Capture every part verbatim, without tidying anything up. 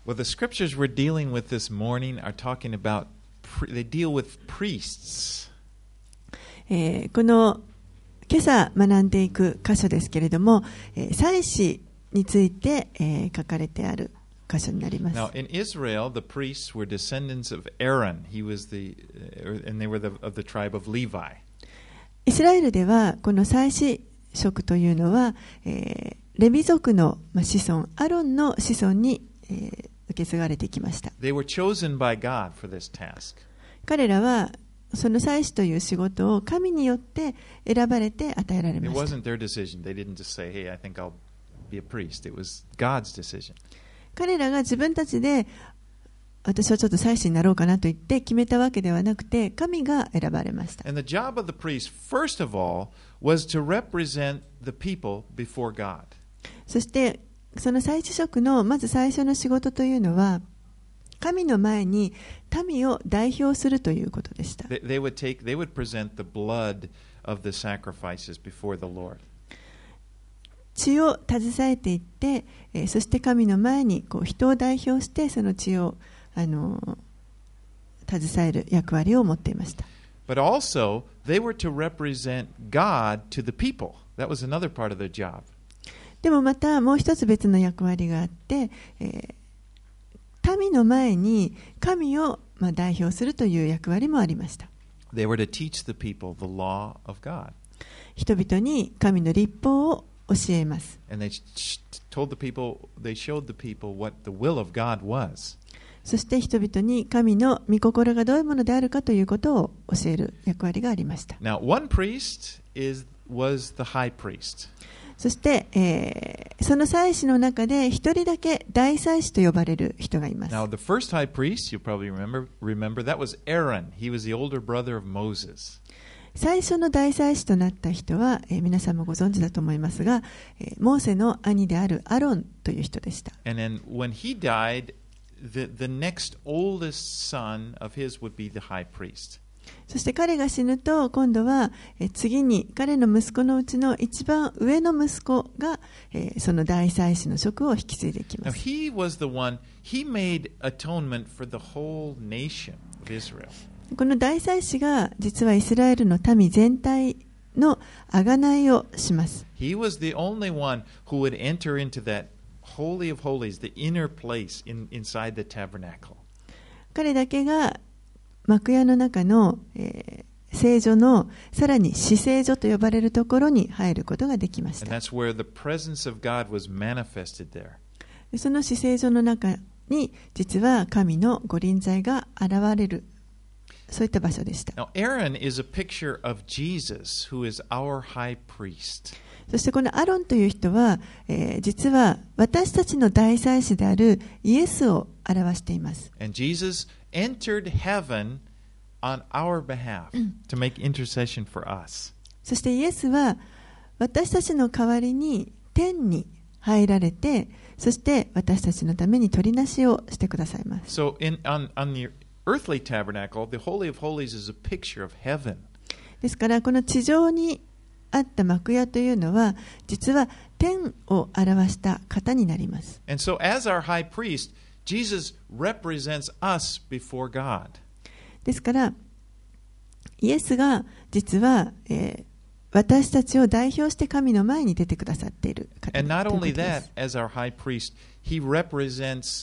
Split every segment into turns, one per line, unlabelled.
Well, the scriptures we're dealing with this morning are talking about, they deal with priests.
えーこの今朝学んでいく箇所ですけれども、えー祭司について、えー書かれてある箇所になります。
Now, in Israel, the priests were descendants of Aaron. He was the, and they were the, of the tribe of Levi.
イスラエルではこの祭司職というのは、えーレビ族のまあ子孫、アロンの子孫に、えー受け継がれてきました。
They were chosen by God for this task.
彼らはその祭司という仕事を神によって選ばれて与えられ
It
ました。
wasn't their decision. They didn't just say, hey, I think I'll be a priest. It was God's decision.
彼らが自分たちで私はちょっと祭司になろうかなと言って決めたわけではなくて、神が選ばれました。
And the job of the priest, first of all, was to represent the people before God.
そしてその祭司職のまず最初の仕事というのは、神の前に民を代表するということでした。
They, they would take, they would present the blood of the sacrifices before the Lord.
血を携えていって、えーそして神の前にこう人を代表してその血をあの携える役割を持っていました。
But also, they were to represent God to the people. That was another part of their job.
でもまたもう一つ別の役割があって、えー、民の前に神をまあ代表するという役割もありました。
They were to teach the people the law of God.
人々に神の律法を教えます。
And they sh- told the people, they showed the people what the will of God was.
そして人々に神の御心がどういうものであるかということを教える役割がありました。
Now, one priest is, was the high priest.
そして、えー、その祭司の中で一人だけ大祭司と呼ばれる人がいます。
Now, the first high priest, you probably remember, remember, that was Aaron. He was the older brother of Moses.
最初の大祭司となった人は、えー皆さんもご存知だと思いますが、えーモーセの兄であるアロンという人でした。
And then when he died, the, the next oldest son of his would be the high priest.
そして彼が死ぬと今度は、えー次に彼の息子のうちの一番上の息子が、えーその大祭司の職を引き継いでいき
Now,
ます。
he was the one, he made atonement for the whole nation of Israel.
この大祭司が実はイスラエルの民全体の贖いをします。
He was the only one who would enter into that Holy of Holies, the inner place in, inside the tabernacle.
彼だけが幕屋の中の、えー聖所のさらに至聖所と呼ばれるところに入ることができまし
And
た。
that's where the presence of God was manifested there.
でその至聖所の中に実は神の御臨在が現れる、そういった場所でした。
Now, Aaron is a picture of Jesus, who is our high priest.
そしてこのアロンという人は、えー実は私たちの大祭司であるイエスを表しています。
And Jesus entered heaven on our behalf to make intercession for us.
そしてイエスは私たちの代わりに天に入られて、そして私たちのために取りなしをしてくださいます。
So, in, on, on the earthly tabernacle, the Holy of Holies is a picture of heaven.
ですからこの地上にあった幕屋というのは実は天を表した方になります。
And so, as our high priest, Jesus represents us before God.
ですからイエスが実は、えー私たちを代表して神の前に出てくださっている方
And
だ
not
ということ
only
で
that,
す。
as our high priest, he represents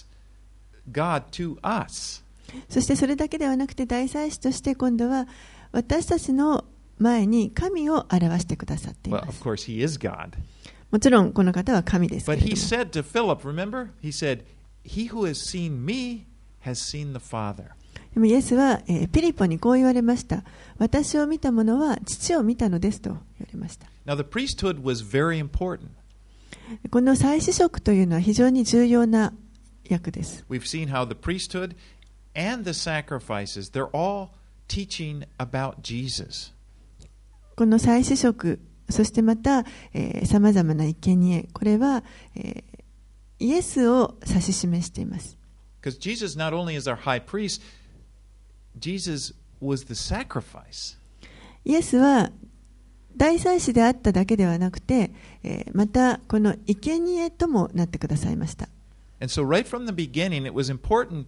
God to us.
そしてそれだけではなくて大祭司として今度は私たちの前に神を表してくださってい
Well,
ま
of
す。
course, he is God.
もちろんこの方は神ですけ
But
れど
he
も、
said to Philip, remember? He said, he who has seen me has seen the Father.
でもイエスは、えーピリポにこう言われました。私を見た者は父を見たのですと言われました。
Now, the priesthood was very important.
この祭司職というのは非常に重要な役です。
We've seen how the priesthood and the sacrifices, they're all teaching about Jesus.
この祭司職、そしてまたさまざまな生贄、これは、えーイエスを指し示しています。
Because Jesus not only is our high priest, Jesus was the sacrifice.
イエスは大祭司であっただけではなくて、えーまたこの生贄ともなってくださいました。
And so right from the beginning, it was important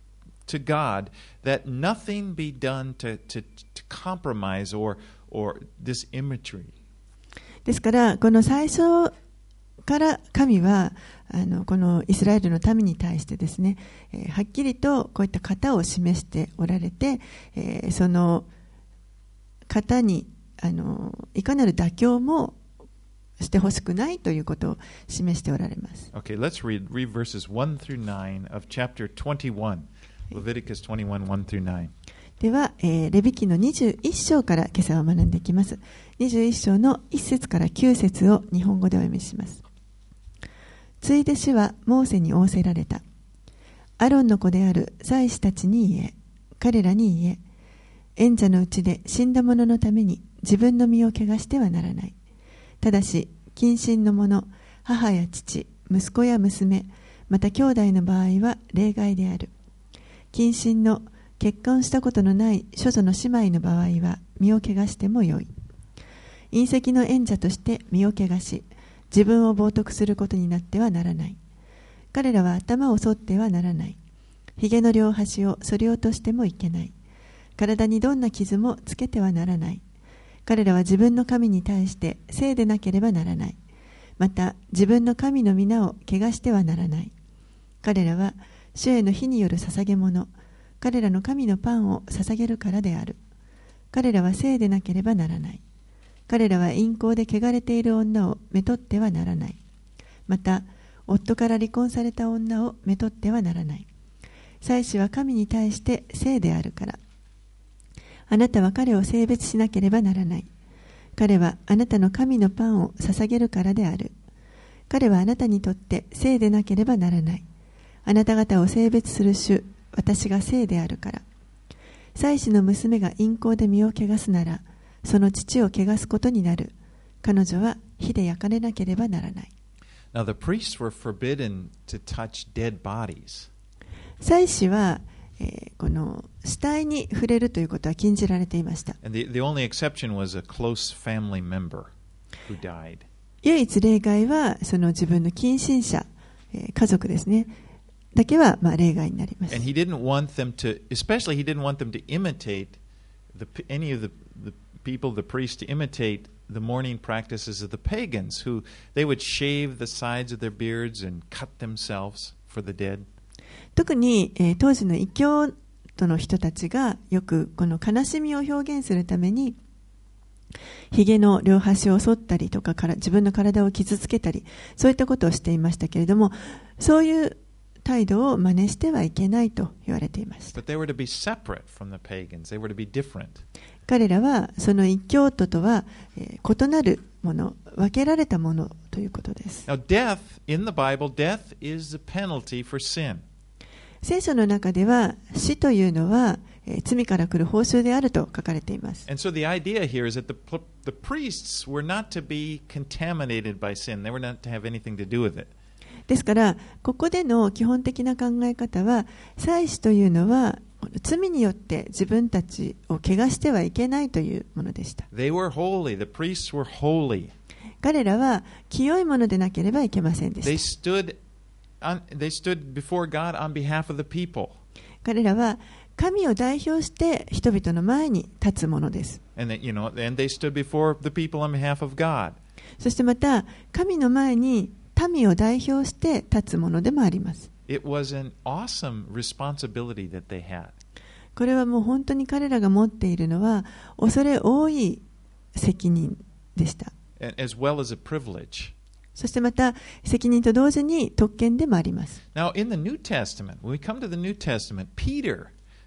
to God that nothing be done to, to, to compromise or, or this imagery.
ですからこの最初から神はあのこのイスラエルの民に対してですね、えー、はっきりとこういった型を示しておられて、えー、その型にあのいかなる妥協もしてほしくないということを示しておられます。
Okay, let's read, read verses one through nine of chapter twenty-one, Leviticus twenty-one, one through nine.
では、えー、レビ記のにじゅういっ章から今朝は学んでいきます。にじゅういっ章のいち節からきゅう節を日本語でお読みします。ついで主はモーセに仰せられた。アロンの子である祭司たちに言え、彼らに言え、縁者のうちで死んだ者のために自分の身を汚してはならない。ただし、近親の者、母や父、息子や娘、また兄弟の場合は例外である。近親の結婚したことのない処女の姉妹の場合は身を汚してもよい。隕石の縁者として身を汚し、自分を冒涜することになってはならない。彼らは頭を剃ってはならない。髭の両端を剃り落としてもいけない。体にどんな傷もつけてはならない。彼らは自分の神に対して聖でなければならない。また自分の神の皆を汚してはならない。彼らは主への火による捧げ物、彼らの神のパンを捧げるからである。彼らは聖でなければならない。彼らは淫行で汚れている女をめとってはならない。また夫から離婚された女をめとってはならない。祭司は神に対して聖であるから。あなたは彼を性別しなければならない。彼はあなたの神のパンを捧げるからである。彼はあなたにとって聖でなければならない。あなた方を性別する主、私が聖であるから。祭司の娘が淫行で身を汚すなら、その父を汚すことになる。彼女は火で焼かれなければならない。
Now the priests were forbidden to touch dead bodies.
祭司は、えー、この死体に触れるということは禁じられていました。
And the, the only exception was a close family member who died.
唯一例外はその自分の近親者、えー、家族ですね。だけはまあ例外になります。
And he didn't want them to, especially he didn't want them to imitate the, any of the, the people, the priests, to imitate the mourning practices of the pagans, who they would shave the sides of their beards and cut themselves for the dead.
特に、えー、当時の異教徒の人たちがよくこの悲しみを表現するために髭の両端を剃ったりとかから自分の体を傷つけたりそういったことをしていましたけれども、そういう態度を真似してはいけないと言われていました。
But they were to be separate from the pagans. They were to be different.
彼らはその異教徒とは、えー、異なるもの、分けられたものということです。
Now, death in the Bible, death is the penalty for sin.
聖書の中では死というのは、えー、罪から来る報酬であると書かれています。
And so the idea here is that the, the priests were not to be contaminated by sin. They were not to have anything to do with it.
ですからここでの基本的な考え方は、祭司というのは罪によって自分たちを汚してはいけないというものでした。
They were holy. The priests were holy.
彼らは清いものでなければいけませんで
They
した。
stood on, they stood before God on behalf of the people.
彼らは神を代表して人々の前に立つものです。
And they, you know, and they stood before the people on behalf of God.
そしてまた神の前に民を代表して立つものでもあります。
It was an awesome responsibility that they had.
これはもう本当に彼らが持っているのは恐れ多い責任でした。
As well as a privilege.
そしてまた責任と同時に特権でもあります。
Now in the New Testament, when we come to the New Testament, Peter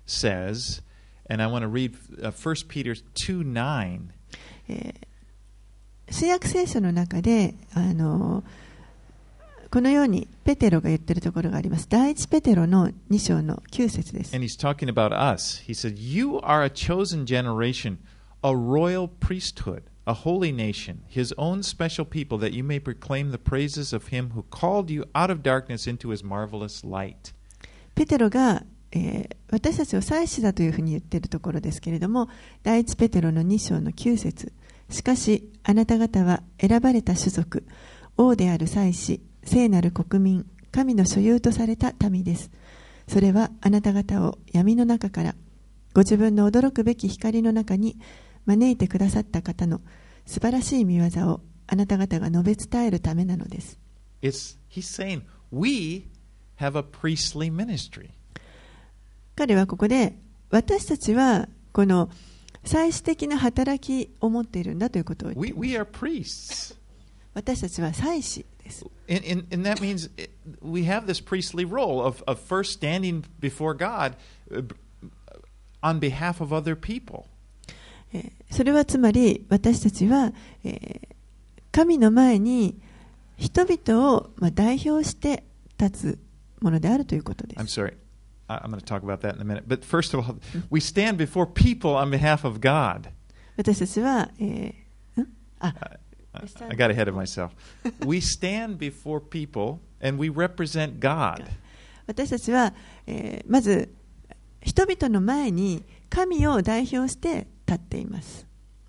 says, and I want to read First Peter two nine.
えー、新約聖書の中であのこのようにペテロが言っているところがあります。第一ペテロのに章のきゅう節です。
And he's talking about us. He said, You are a chosen generation, a royal priesthood, a holy nation, his own special people, that you may proclaim the praises of him who called you out of darkness into his marvelous light.
ペテロが、えー、私たちを祭司だというふうに言っているところですけれども、第一ペテロのに章のきゅう節。しかしあなた方は選ばれた種族、王である祭司、聖なる国民、 神の所有とされた民です。それはあなた方を闇の中からご自分の驚くべき光の中に招いてくださった方の素晴らしい御業をあなた方が述べ伝えるためなのです。
It's, he's saying, we have a priestly ministry.
彼はここで、私たちはこの祭司的な働きを持っているんだということを言っています。
We, we are priests.
私たちは祭司です。
And, and, and that means we have this priestly role of, of first standing before God on behalf of other people.
それはつまり私たちは、えー、神の前に人々を、まあ、代表して立つものであるということです。
I'm sorry. I'm going to talk about that in a minute. But first of all, we stand before people on behalf of God.
私たちは、えー、んあ
I got ahead of myself. We stand before people and we represent God.
私たちは、えー、まず人々の前に神を代表して立っています。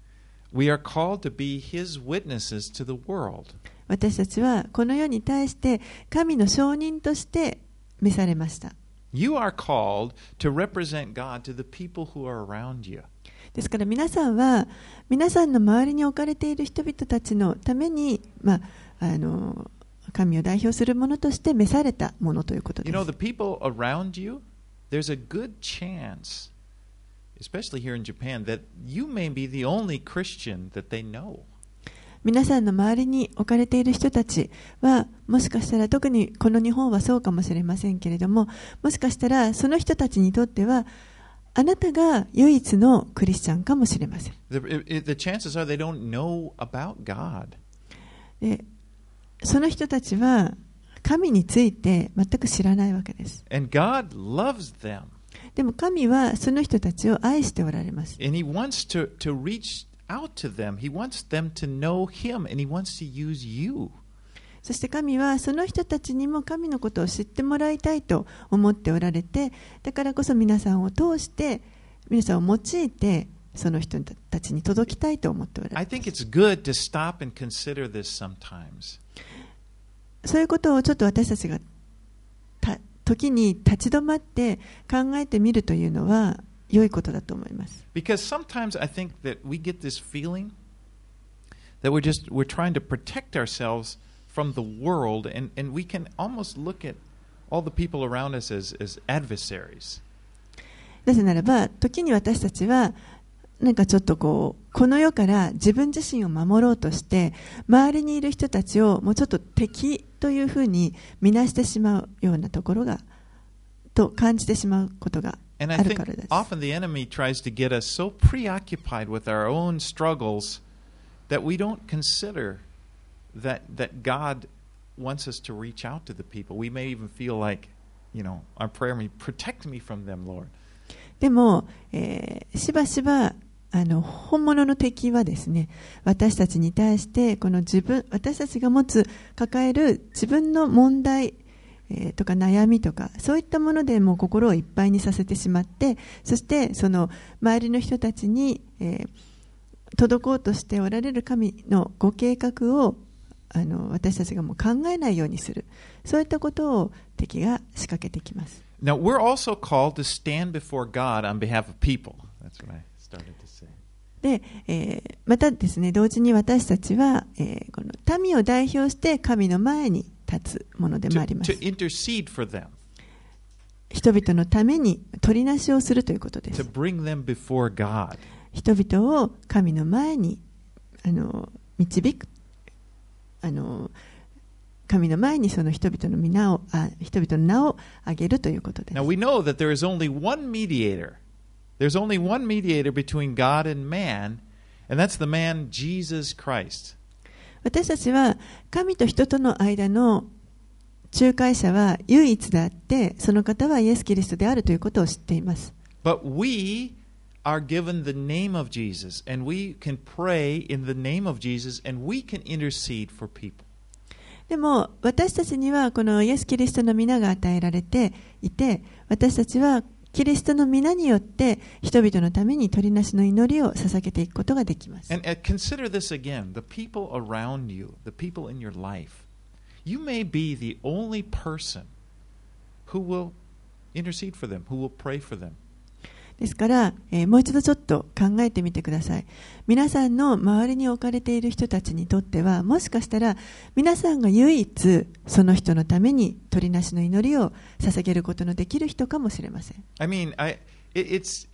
We are called to be His witnesses to the world.
私たちはこの世に対して神の証人として召されました。
You are called to represent God to the people who are around you.
ですから皆さんは皆さんの周りに置かれている人々たちのために、まあ、あの神を代表するものとして召されたものということです。
You know, the people around you, there's a good chance, especially here in Japan, that you may be the only Christian that they know.
皆さんの周りに置かれている人たちはもしかしたら特にこの日本はそうかもしれませんけれども、もしかしたらその人たちにとってはあなたが唯一のクリスチャンかもしれません。
The, the chances are they don't know about God.
で、その人たちは神について全く知らないわけです。
And God loves them.
でも神はその人たちを愛しておられます。
And He wants to, to reach out to them. He wants them to know Him and He wants to use you.
そして神はその人たちにも神のことを知ってもらいたいと思っておられて、だからこそ皆さんを通して皆さんを用いてその人たちに届きたいと思っておられます。
I think it's good to stop and consider this sometimes.
そういうことをちょっと私たちがた時に立ち止まって考えてみるというのは良いことだと思います。
Because sometimes I think that we get this feeling that we're just we're trying to protect ourselves from the world, and, and we can almost look at all the people around us as, as adversaries.
なぜならば、時に私たちはなんかちょっとこうこの世から自分自身を守ろうとして周りにいる人たちをもうちょっと敵というふうに見なしてしまうようなところがと感じてしまうことがあ
And I
る
think
からです。
often the enemy tries to get us so preoccupied with our own struggles that we don't consider that that God wants us to reach out to the people. We may even feel like, you know, our prayer may protect me from them, Lord.
でも、えー、しばしばあの本物の敵はですね、私たちに対してこの自分私たちが持つ抱える自分の問題、えー、とか悩みとかそういったものでもう心をいっぱいにさせてしまって、そしてその周りの人たちに、えー、届こうとしておられる神のご計画をあの私たちがもう考えないようにする、そういったことを敵が仕掛けてきます。
Now, we're also called to stand before God on behalf of people. That's what I started to say.
で、えー、またですね、同時に私たちは、えー、この民を代表して神の前に立つものでもあります。
To, to intercede for them.
人々のために取りなしをするということです。
To bring them before God.
人々を神の前にあの導く、あの神の前にその人々の皆をあ人々の名を挙げるということです。
Now we know that there is only one mediator. There's only one mediator between God and man, and that's the man Jesus Christ.
私たちは神と人との間の仲介者は唯一であって、その方はイエス・キリストであるということを知っています。
But we are given the name of Jesus, and we can pray in the name of Jesus, and we can intercede for people.
でも私たちにはこのイエス・キリストの皆が与えられていて、私たちはキリストの皆によって人々のために取りなしの祈りを捧げていくことができます。
And, and consider this again, the people around you, the people in your life. You may be the only person who will intercede for them, who will pray for them.
ですから、えー、もう一度ちょっと考えてみてください。皆さんの周りに置かれている人たちにとっては、もしかしたら皆さんが唯一その人のために取りなしの祈りを捧げることのできる人かもしれません。
I mean, I, it, it's,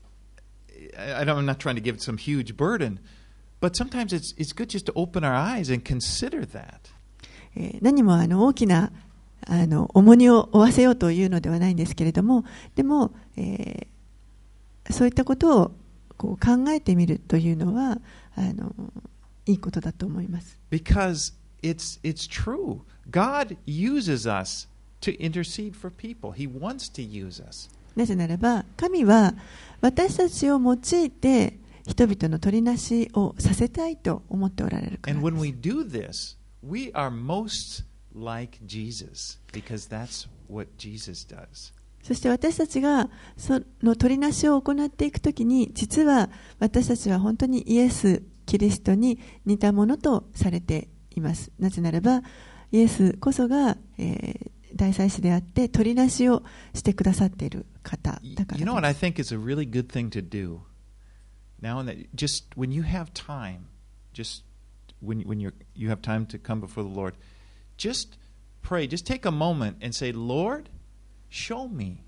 I don't, I'm not trying to give some huge burden, but sometimes it's, it's good just to open our eyes and consider that.
えー、何もあの大きなあの重荷を負わせようというのではないんですけれども、でも、えーそういったことをこう考えてみるというのはあのいいことだと思います。
Because it's, it's true. God uses us to intercede for people. He wants to use us.
なぜならば神は私たちを用いて人々の取りなしをさせたいと思っておられるからです。
And when we do this, we are most like Jesus because that's what Jesus does.
そして私たちがその取りなしを行っていくときに、実は私たちは本当にイエス・キリストに似たものとされています。なぜならばイエスこそが、えー、大祭司であって取りなしをしてくださっている方だからです。
You know what I think is a really good thing to do now and then, just when you have time, just when, when you're, you have time to come before the Lord, just pray, just take a moment and say, Lord,Show me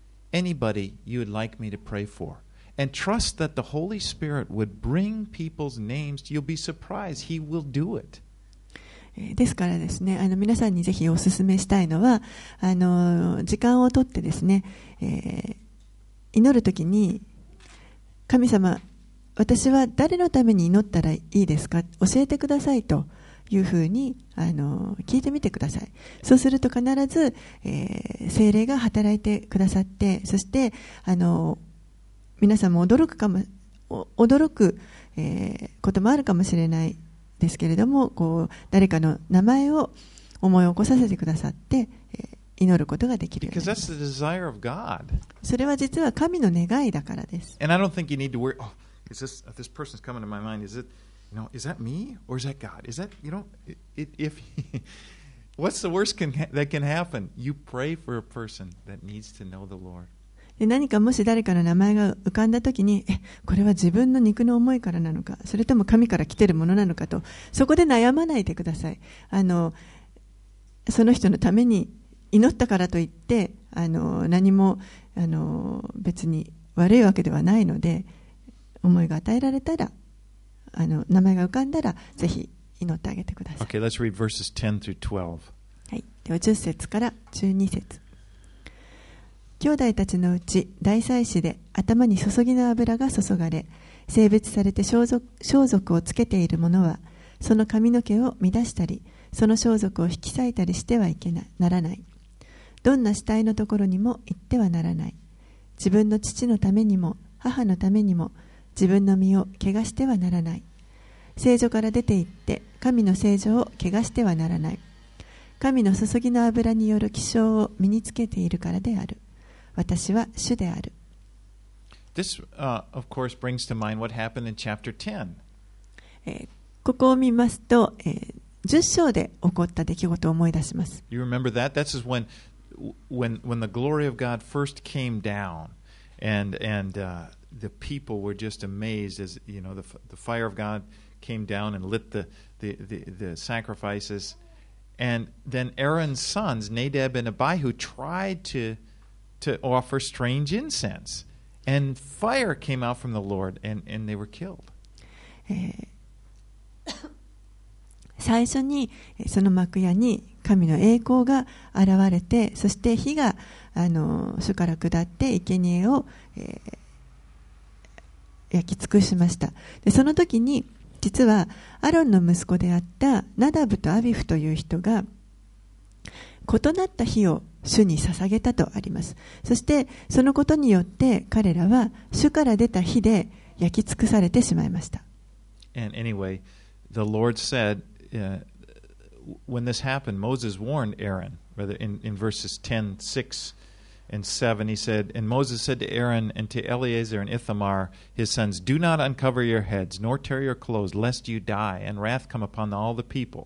anybody you would like me to pray for. And trust that the Holy Spirit would bring people's names. You'll be surprised. He will do it.
ですからですね、あの皆さんにぜひお勧めしたいのは、あの時間をとってですね、えー、祈るときに、神様、私は誰のために祈ったらいいですか？教えてくださいと。いうふうにあの聞いてみてください。そうすると必ず、えー、聖霊が働いてくださって、そしてあの皆さんも驚くかも驚く、えー、こともあるかもしれないですけれども、こう誰かの名前を思い起こさせてくださって、えー、祈ることができるようになります。
Because that's the desire of God.
それは実は神の願いだからです。
And I don't think you need to worry. Oh, is this this person's coming to my mind? Is it?You know, is that me or is that God? Is that, you know, it, if what's the worst can, that can happen? You pray for a person that needs to know the Lord.
で何かもし誰かの名前が浮かんだときに、え、これは自分の肉の思いからなのか、それとも神から来ているものなのかと、そこで悩まないでください。あの、その人のために祈ったからといって、あの、何も、あの、別に悪いわけではないので、思いが与えられたら、あの名前が浮かんだらぜひ祈ってあげてください。
Okay, let's read verses ten through twelve.
はい、ではじゅっ節からじゅうに節。兄弟たちのうち大祭司で頭に注ぎの油が注がれ、性別されて装束、装束をつけている者は、その髪の毛を乱したり、その装束を引き裂いたりしてはいけな、ならない。どんな死体のところにも行ってはならない。自分の父のためにも母のためにも自分の身を汚してはならない。聖所から出て行って神の聖所を汚してはならない。神の注ぎの油による気性を身につけているからである。私は主である。
This, uh, of course, brings to mind what happened in chapter ten.
えー、ここを見ますと、えー、じゅっ章で起こった出来事を思い出します。
You remember that? That's when, when, when the glory of God first came down, and and uh, the people were just amazed as you know the the fire of God came down and lit the the the, the sacrifices, and then Aaron's sons Nadab and Abihu tried to to offer strange incense, and fire came out from the Lord, and and they were killed.
最初にその幕屋に神の栄光が現れて、そして火があの主から下って生贄を、えー、焼き尽くしました。でその時に実はアロンの息子であったナダブとアビフという人が異なった火を主に捧げたとあります。そしてそのことによって彼らは主から出た火で焼き尽くされてしまいました。
And anyway, the Lord said,Uh, when this happened, Moses warned Aaron, rather in, in verses ten, six, and seven, he said, and Moses said to Aaron and to Eleazar and Ithamar, his sons, do not uncover your heads, nor tear your clothes, lest you die, and wrath come upon all the people.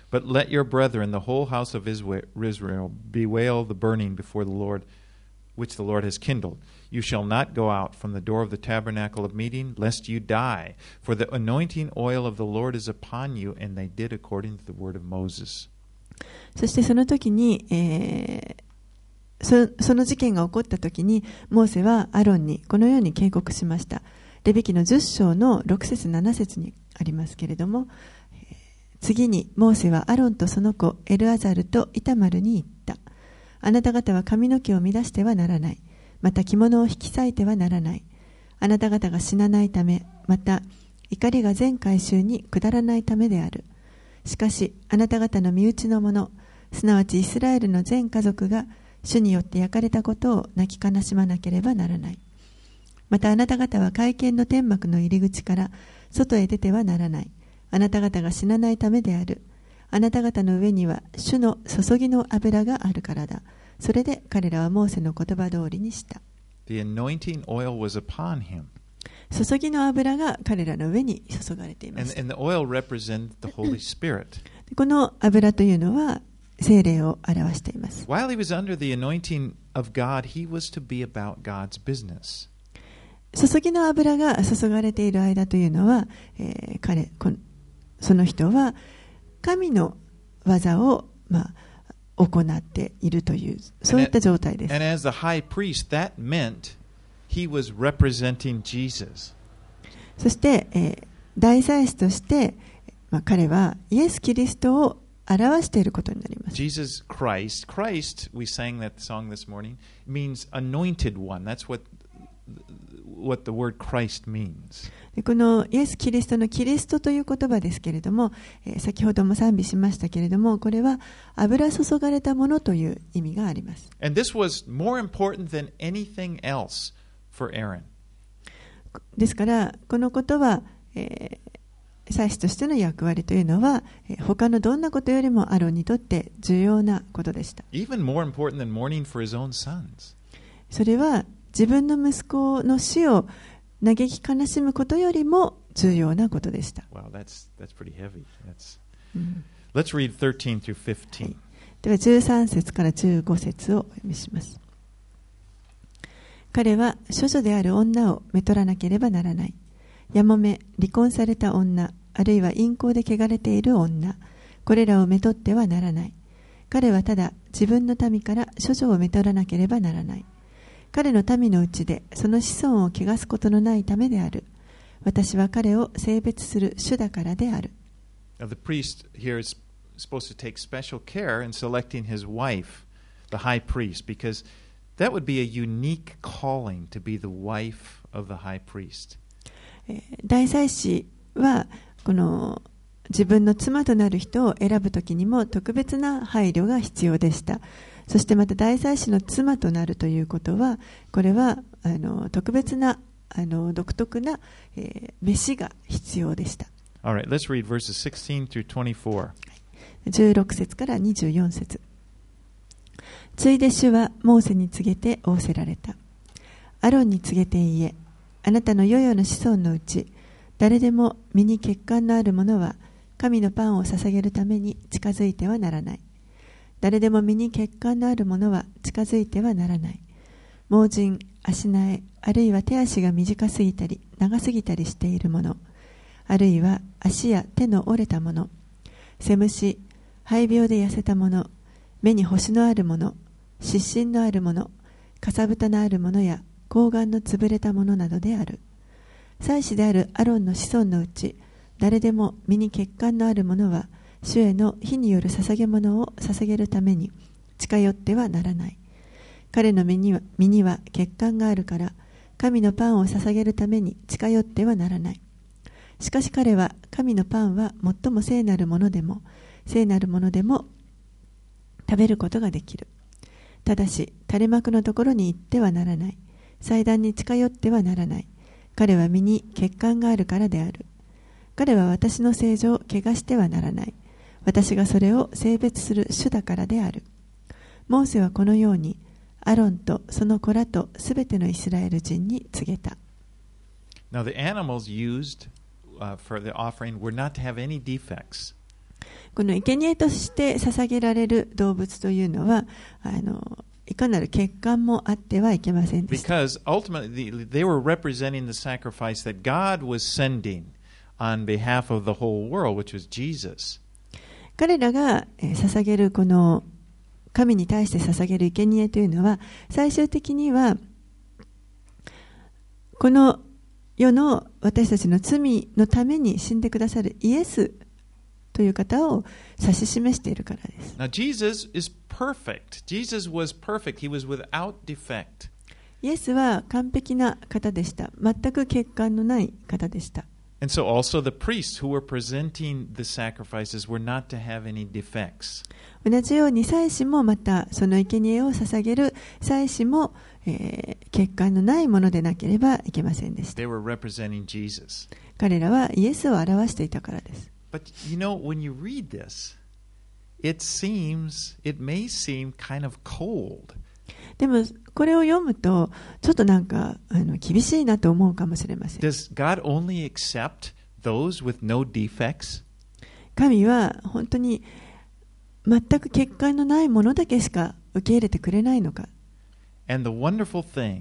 But let your brethren, the whole house of Israel, bewail the burning before the Lord, which the Lord has kindled. You shall not go out from the door of the tabernacle of meeting, lest you die. For the anointing oil of the Lord is upon you. And they did according to the word of Moses.
そしてその時に、えー、そ, その事件が起こった時に、モーセはアロンにこのように警告しました。レビ記のじゅっ章のろく節なな節にありますけれども、次にモーセはアロンとその子エルアザルとイタマルに言った。あなた方は髪の毛を乱してはならない。また着物を引き裂いてはならない。あなた方が死なないため、また怒りが全改宗に下らないためである。しかしあなた方の身内の者、すなわちイスラエルの全家族が主によって焼かれたことを泣き悲しまなければならない。またあなた方は会見の天幕の入り口から外へ出てはならない。あなた方が死なないためである。あなた方の上には主の注ぎの油があるからだ。それで彼らはモーセの言葉通りにした。
The anointing oil was upon him.
注ぎの油が彼らの上に注がれていました。
And, and the oil represented the Holy Spirit.
この油というのは聖霊を表しています。
While he was under the anointing of God, he was to be about God's business.
注ぎの油が注がれている間というのは、えー、彼このその人は神の技を、まあ、行っているというそういった状態です。
And as the high priest, that meant he was representing Jesus.
そして、えー、大祭司として、まあ、彼はイエス・キリストを表していることになります。
Jesus Christ, Christ, we sang that song this morning, means anointed one. That's what what the word Christ means.
このイエス・キリストのキリストという言葉ですけれども、えー、先ほども賛美しましたけれども、これは油注がれたものという意味があります。
And this was more important than anything else for Aaron.
ですからこのことは、えー、祭司としての役割というのは、えー、他のどんなことよりもアロンにとって重要なことでした。
Even more important than mourning for his own sons.
それは自分の息子の死を嘆き悲しむことよりも重要なことでした。
Wow, that's, that's pretty heavy. That's...
うん、
Let's read thirteen through fifteen.
はい、ではじゅうさん節からじゅうご節をお読みします。彼は処女である女をめとらなければならない。やもめ、離婚された女、あるいは淫行で汚れている女、これらをめとってはならない。彼はただ自分の民から処女をめとらなければならない。彼の民のうちでその子孫を汚すことのないためである。私は彼を性別する主だからである。
Now, the priest here is supposed to take special care in selecting his wife, the high priest, because that would be a unique calling to be the wife of the high priest.
大祭司はこの自分の妻となる人を選ぶときにも特別な配慮が必要でした。そしてまた大祭司の妻となるということは、これはあの特別なあの独特な、えー、召しが必要でした。
All right, let's read verses sixteen through twenty-four.
じゅうろく節からにじゅうよん節。ついで主はモーセに告げて仰せられた。アロンに告げて言え、あなたの世々の子孫のうち、誰でも身に血管のある者は、神のパンを捧げるために近づいてはならない。誰でも身に血管のある者は近づいてはならない。盲人、足苗、あるいは手足が短すぎたり長すぎたりしている者、あるいは足や手の折れた者、背虫、肺病で痩せた者、目に星のある者、湿疹のある者、かさぶたのある者や睾丸の潰れた者などである。祭司であるアロンの子孫のうち、誰でも身に血管のある者は、主への火による捧げ物を捧げるために近寄ってはならない。彼の身には、身には血管があるから、神のパンを捧げるために近寄ってはならない。しかし彼は、神のパンは最も聖なるものでも、聖なるものでも食べることができる。ただし、垂れ幕のところに行ってはならない。祭壇に近寄ってはならない。彼は身に血管があるからである。彼は私の聖女を汚してはならない。私がそれを性別する主だからである。モーセはこのように、アロンとその子らとすべてのイスラエル人に告げた。
Now the animals used、uh, for the offering were not to have any defects.
この生贄として捧げられる動物というのは、あのいかなる欠陥もあってはいけませんでした。
Because ultimately they were representing the sacrifice that God was sending on behalf of the whole world, which was Jesus.
彼らが捧げるこの神に対して捧げる生贄というのは、最終的にはこの世の私たちの罪のために死んでくださるイエスという方を指し示しているからです。
Now Jesus is perfect. Jesus was perfect. He was without defect.
イエスは完璧な方でした。全く欠陥のない方でした。
And so also the priests who were presenting the sacrifices were not to have any defects.
同じように祭司もまたその生贄を捧げる祭司も、えー、欠陥のないものでなければいけませんでした。
They were representing Jesus.
彼らはイエスを表していたからです。
But you know, when you read this, it seems, it may seem kind of cold.
でもこれを読むとちょっとなんかあの厳しいなと思うかもしれません。
Does God only accept those with no defects?
神は本当に全く欠陥のないものだけしか受け入れてくれないのか。
And the wonderful thing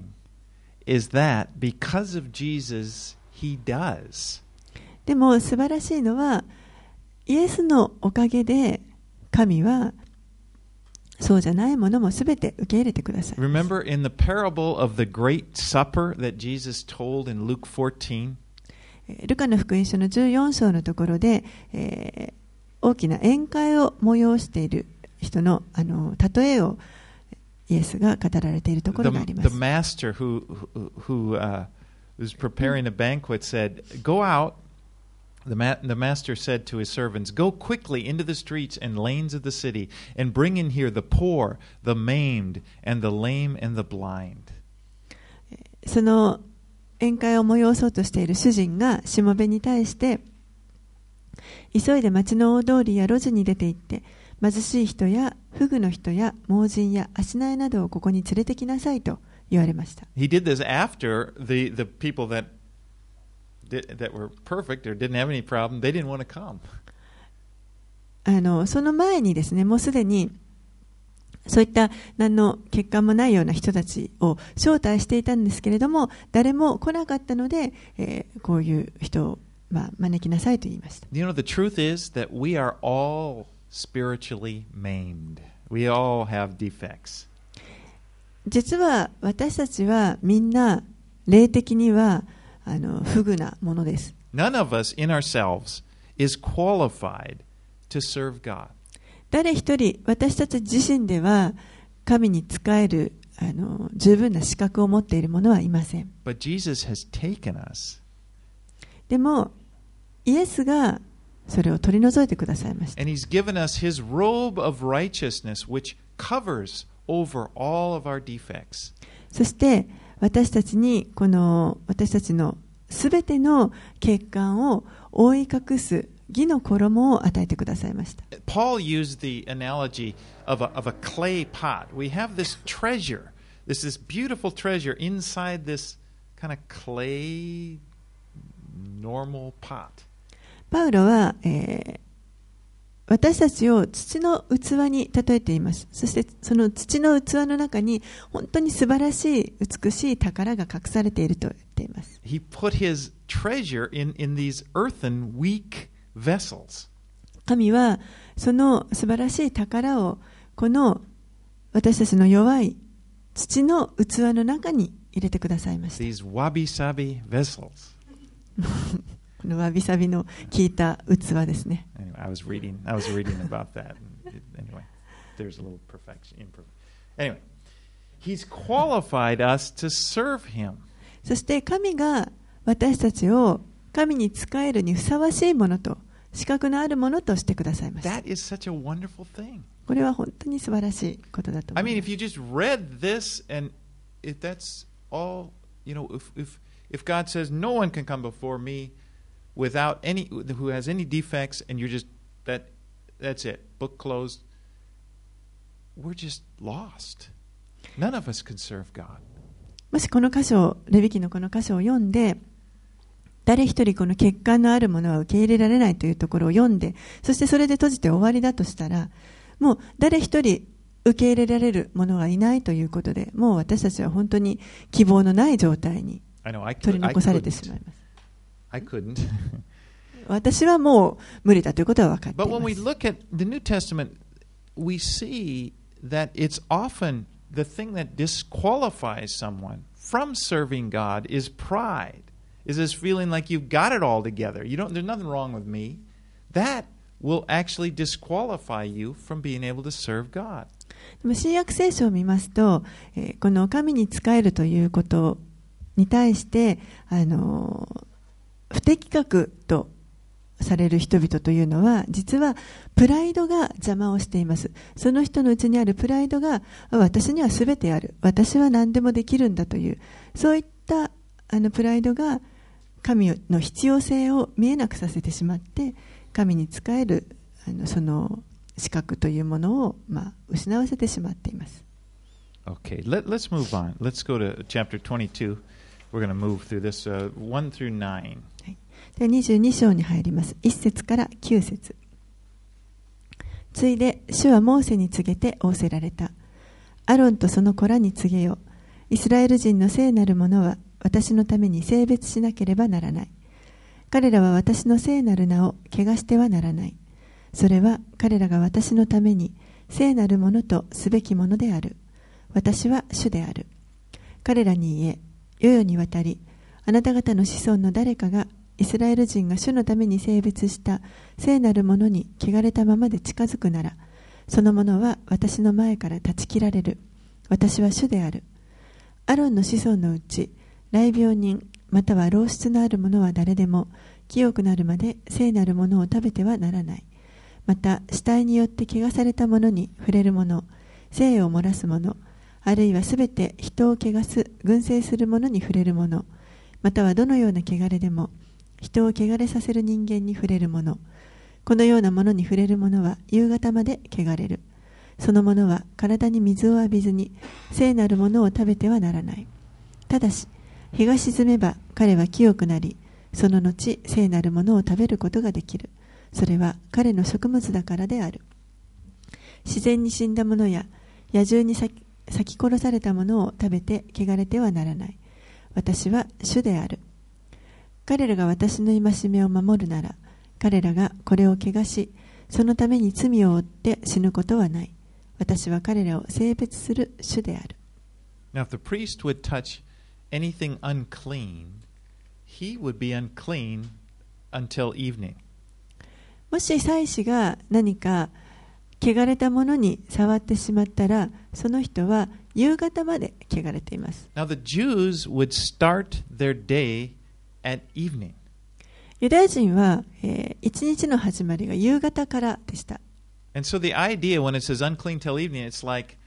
is that because of Jesus, He does.
でも素晴らしいのはイエスのおかげで神はそうじゃないものもすべて受け入れてください。
Remember in the parable of the Great Supper that Jesus told in Luke fourteen?
ルカの福音書のじゅうよん章のところで、えー、大きな宴会を催している人のあの例えをイエスが語られているところがあります。
The, the master who, who, who uh, was preparing a banquet said, Go out.The, ma- the master said to his servants, Go quickly into the streets and lanes of the city, and bring in here the poor, the maimed, and the lame and the blind.
その宴会を催そうとしている主人がしもべに対して、急いで町の大通りや路地に出て行って、貧しい人や不具の人や盲人や足苗などをここに連れてきなさいと言われました。
He did this after the, the people that that were perfect or didn't have any problem, they didn't want to come.
あのその前にですね、もうすでにそういった何の欠陥もないような人たちを招待していたんですけれども、誰も来なかったので、えー、こういう人を、まあ、招きなさいと言いました。
You know, the truth is that we are all spiritually maimed. We all have defects.
実は私たちはみんな霊的にはあの不具なものです。
None of us in ourselves is qualified to serve God.
誰一人私たち自身では神に仕えるあの十分な資格を持っている者はいません。
But Jesus has taken us.
でもイエスがそれを取り除いてくださいました。
And He's given us His robe of righteousness, which covers over all of our defects.
そして私たちにこの私たちのすべての欠陥を覆い隠す義の衣を与えてくださいました。
Paul used the analogy of a, of a clay pot. We have this treasure, this this beautiful treasure inside this kind of clay normal pot.
パウロは、えー、私たちを土の器に例えています。そしてその土の器の中に本当に素晴らしい美しい宝が隠されていると言っています。
He put his treasure in, in these earthen weak vessels.
神はその素晴らしい宝をこの私たちの弱い土の器の中に入れてくださいました。
These wabi-sabi vessels.
このわびさびの効いた器ですね。
Anyway, I was reading, I was reading about that. Anyway, there's a little perfection. Anyway, He's qualified us to serve Him.
そして神が私たちを神に仕えるにふさわしいものと資格のあるものとしてくださいました。
That is such a wonderful thing.
これは本当に素晴らしいことだと思います。
I mean, if you just read this and if that's all, you know, if if if God says no one can come before me.Without any, who has any defects, and you're just that, that's it. Book closed. We're just lost. None of us can serve God.
もしこの箇所、レビ記のこの箇所を読んで、 誰一人この欠陥のあるものは受け入れられないというところを読んで、そしてそれで閉じて終わりだとしたら、もう誰一人受け入れられるものがいないということで、もう私たちは本当に希望のない状態に取り残されてしまいます。
I couldn't.
私はもう無理だということは分かっています。
But when we look at the New Testament, we see that it's often the thing that disqualifies someone from serving God is pride. Is this feeling like you've got it all together? You don't. There's nothing wrong with me. That will actually disqualify you from being able to serve God.
新約聖書を見ますと、えー、この神に仕えるということに対して、あのー、不適格とされる人々というのは、実はプライドが邪魔をしています。その人のうちにあるプライドが、私には全てある、私は何でもできるんだという、そういったあのプライドが神の必要性を見えなくさせてしまって、神に仕えるあのその資格というものを、まあ、失わせてしまっています。
Okay, let, let's move on. Let's go to chapter twenty-two. We're going to move through this uh, one through nine.
はい、でにじゅうに章に入ります。いっ節からきゅう節。ついで主はモーセに告げて仰せられた。アロンとその子らに告げよ。イスラエル人の聖なる者は私のために聖別しなければならない。彼らは私の聖なる名を汚してはならない。それは彼らが私のために聖なるものとすべきものである。私は主である。彼らに言え、世々にわたり、あなた方の子孫の誰かがイスラエル人が主のために聖別した聖なるものに汚れたままで近づくなら、そのものは私の前から断ち切られる。私は主である。アロンの子孫のうち、雷病人または漏出のある者は誰でも清くなるまで聖なるものを食べてはならない。また死体によって汚されたものに触れる者、聖を漏らす者、あるいはすべて人を汚す群生する者に触れる者、またはどのような汚れでも人を汚れさせる人間に触れる者、このようなものに触れる者は夕方まで汚れる。その者は体に水を浴びずに聖なるものを食べてはならない。ただし日が沈めば彼は清くなり、その後聖なるものを食べることができる。それは彼の食物だからである。自然に死んだものや野獣に裂き殺されたものを食べて汚れてはならない。私は主である。彼らが私の戒めを守るなら、彼らがこれを汚し、そのために罪を負って死ぬことはない。私は彼らを聖別する主である。
Now, if the priest would touch anything unclean, he would be unclean until evening.
もし祭司が何か汚れたものに触ってしまったら、その人は夕方まで汚れています。
Now, the Jews would start their day at evening.
ユダヤ人は、えー、一日の始まりが夕方からでした。
And so the idea when it says unclean till evening, it's like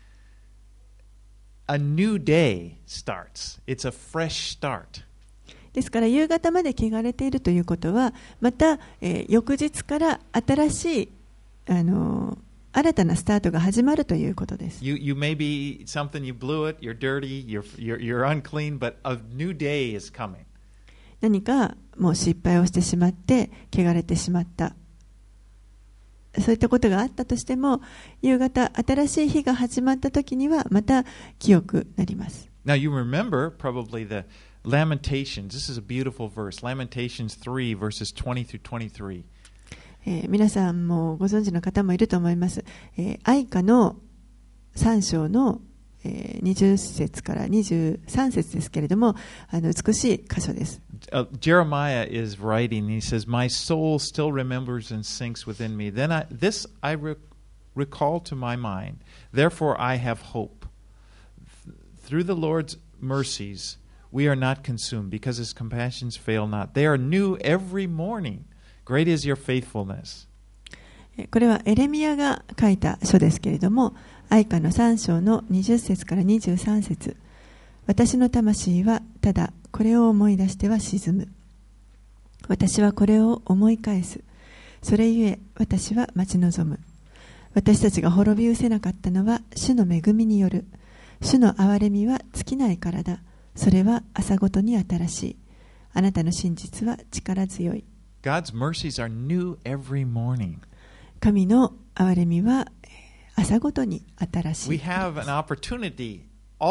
a new day starts. It's a fresh start.
ですから夕方まで汚れているということは、また、えー、翌日から新しい、あのー、新たなスタートが始まるということです。
You, you may be something, you blew it, you're dirty, you're, you're, you're unclean, but a new day is coming.
何かもう失敗をしてしまって汚れてしまった。そういったことがあったとしても、夕方新しい日が始まった時にはまた清くなります。
Now you remember probably the Lamentations. This is a beautiful verse. Lamentations three verses twenty through twenty-three.
えー、皆さんもご存知の方もいると思います。えー、哀歌のさん章の、えー、にじゅっ節からにじゅうさん節ですけれども、あの美しい箇所です。
Uh, Jeremiah is writing, and he says, My soul still remembers and sinks within me. Then I, this I re- recall to my mind. Therefore I have hope. Through the Lord's mercies we are not consumed, because his compassions fail not. They are new every morning. Great is your faithfulness.
これはエレミヤが書いた書ですけれども、哀歌のさん章のにじゅっ節からにじゅうさん節。私の魂はただこれを思い出しては沈む。私はこれを思い返す。それゆえ私は待ち望む。私たちが滅び失せなかったのは主の恵みによる。主の憐れみは尽きないからだ。それは朝ごとに新しい。 あなたの真実は力強い。
God's mercies are new every morning.
神の憐れみは朝ごとに新しい。
We have an opportunity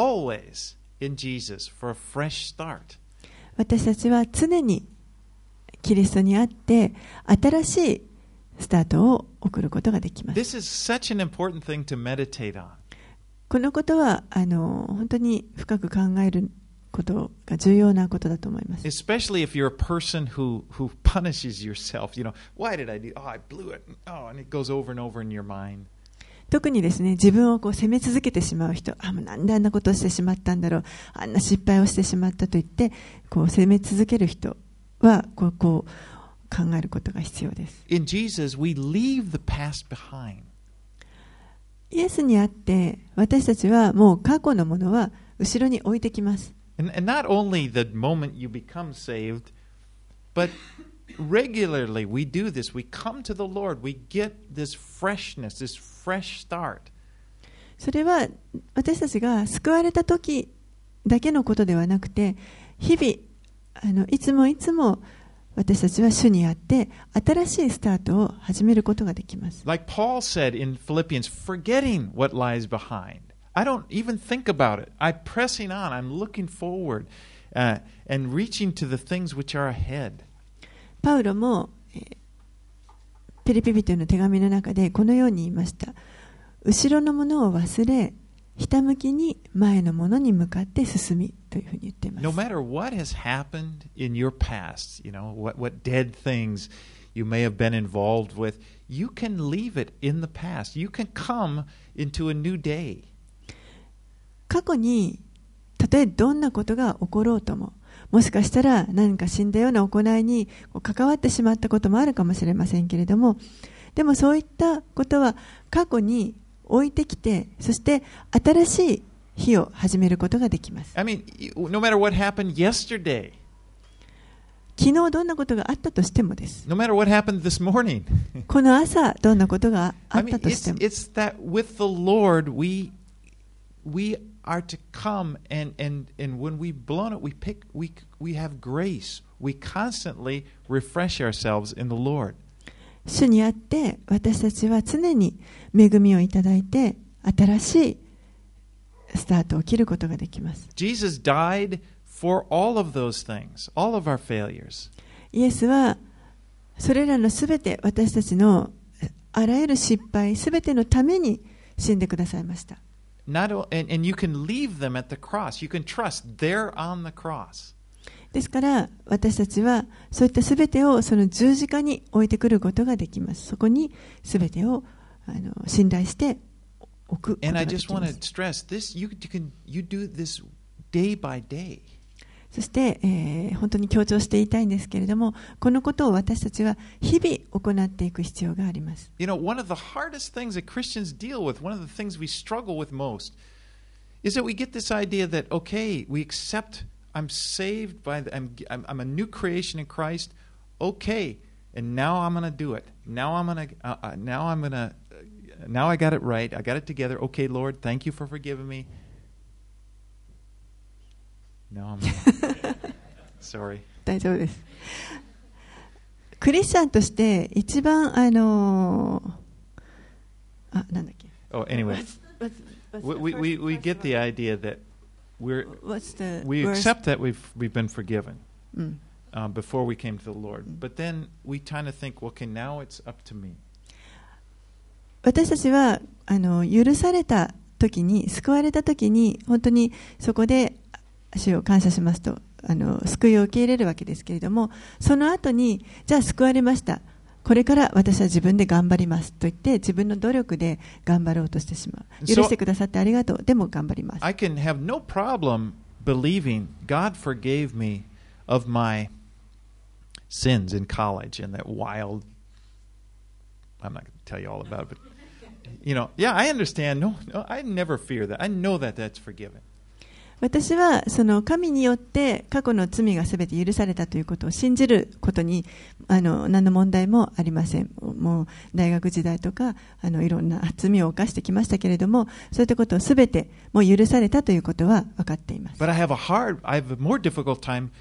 always in Jesus for a fresh start.
私たちは常にキリストにあって新しいスタートを送ることができます。
This is such an important thing to meditate on.
このことはあの本当に深く考えることが重要なことだと思います。
Especially if you're a person who, who punishes yourself. You know, why did I do? Oh, I blew it. Oh, and it goes over and over in your mind.
特にですね、自分をこう責め続けてしまう人、あ、もうなんであんなことをしてしまったんだろう、あんな失敗をしてしまったと言ってこう責め続ける人はこう、こう考えることが必要です。
In Jesus, we leave the past behind.
イエスにあって私たちはもう過去のものは後ろに置いてきます。
And, and not only the moment you become saved, but regularly we do this. We come to the Lord. We get this freshness, this fresh start.
それは私たちが救われた時だけのことではなくて、日々あのいつもいつも私たちは主にあって新しいスタートを始めることができます。
Like Paul said in Philippians, forgetting what lies behind. I don't even think about it. I'm pressing on. I'm looking forward uh, and reaching to the things which are ahead.
パウロも、えー、ピリピ人への手紙の中でこのように言いました。後ろのものを忘れ、ひたむきに前のものに向かって進みというふうに言っています。
No matter what has happened in your past, you know, what, what dead things you may have been involved with, you can leave it in the past. You can come into a new day.
過去にたとえどんなことが起ころうとも、もしかしたら何か死んだような行いに関わってしまったこともあるかもしれませんけれども、でもそういったことは過去に置いてきて、そして新しい日を始めることができます。
I mean, no matter what happened yesterday,
昨日どんなことがあったとしてもです。
no matter what happened this morning.
この朝どんなことがあ
I
っ
mean,
たとし
it's,
ても、
it's that with the Lord, we we are to come and, and, and when we've blown it, we pick, we, we have grace. We constantly refresh ourselves in the Lord.
主にあって私たちは常に恵みをいただいて新しいスタートを切ることができます。
Jesus died for all of those things, all of our failures.
イエスはそれらのすべて私たちのあらゆる失敗すべてのために死んでくださいました。
Not, and, and you can leave them at the cross. You can trust they're on the cross.
ですから私たちはそういったすべてをその十字架に置いてくることができます。そこにすべてをあの信頼して置くことが
And I
で
just
きま
want
す。
to stress this: you, you can you do this day by day.
そして、えー、本当に強調して言いたいんですけれども、このことを私たちは日々行っていく必要があります。
You know, one of the hardest things that Christians deal with, one of the things we struggle with most, is that we get this idea that okay, we accept I'm saved by the, I'm, I'm I'm a new creation in Christ. Okay, and now I'm going to do it. Now I'm going to uh, uh, now I'm going to uh, now I got it right. I got it together. Okay, Lord, thank you for forgiving me. No, I'm sorry.
大丈夫です。クリスチャンとして一番あのー、あ、なんだっけ。
Oh, anyway,
What's, what's
we we we, we get the idea that we're
What's the
we
worst?
accept that we've we've been forgiven
うん、
um, before we came to the Lord, but then we kind of think, well, okay, now it's up to me.
私たちはあの許された時に、救われた時に本当にそこで主を感謝しますとあの救いを受け入れるわけですけれども、その後にじゃあ救われました、これから私は自分で頑張りますと言って自分の努力で頑張ろうとしてしまう。許してくださってありがとう、でも頑張ります。
I can have no problem believing God forgave me of my sins in college and that wild, I'm not going to tell you all about it, but you know, yeah, I understand. No, no, I never fear that. I know that that's forgiven.
私はその神によって過去の罪がすべて許されたということを信じることにあの何の問題もありません。もう大学時代とかあのいろんな罪を犯してきましたけれども、そういったことをすべてもう許されたということは分かっています。
But I have a hard, I have a more difficult time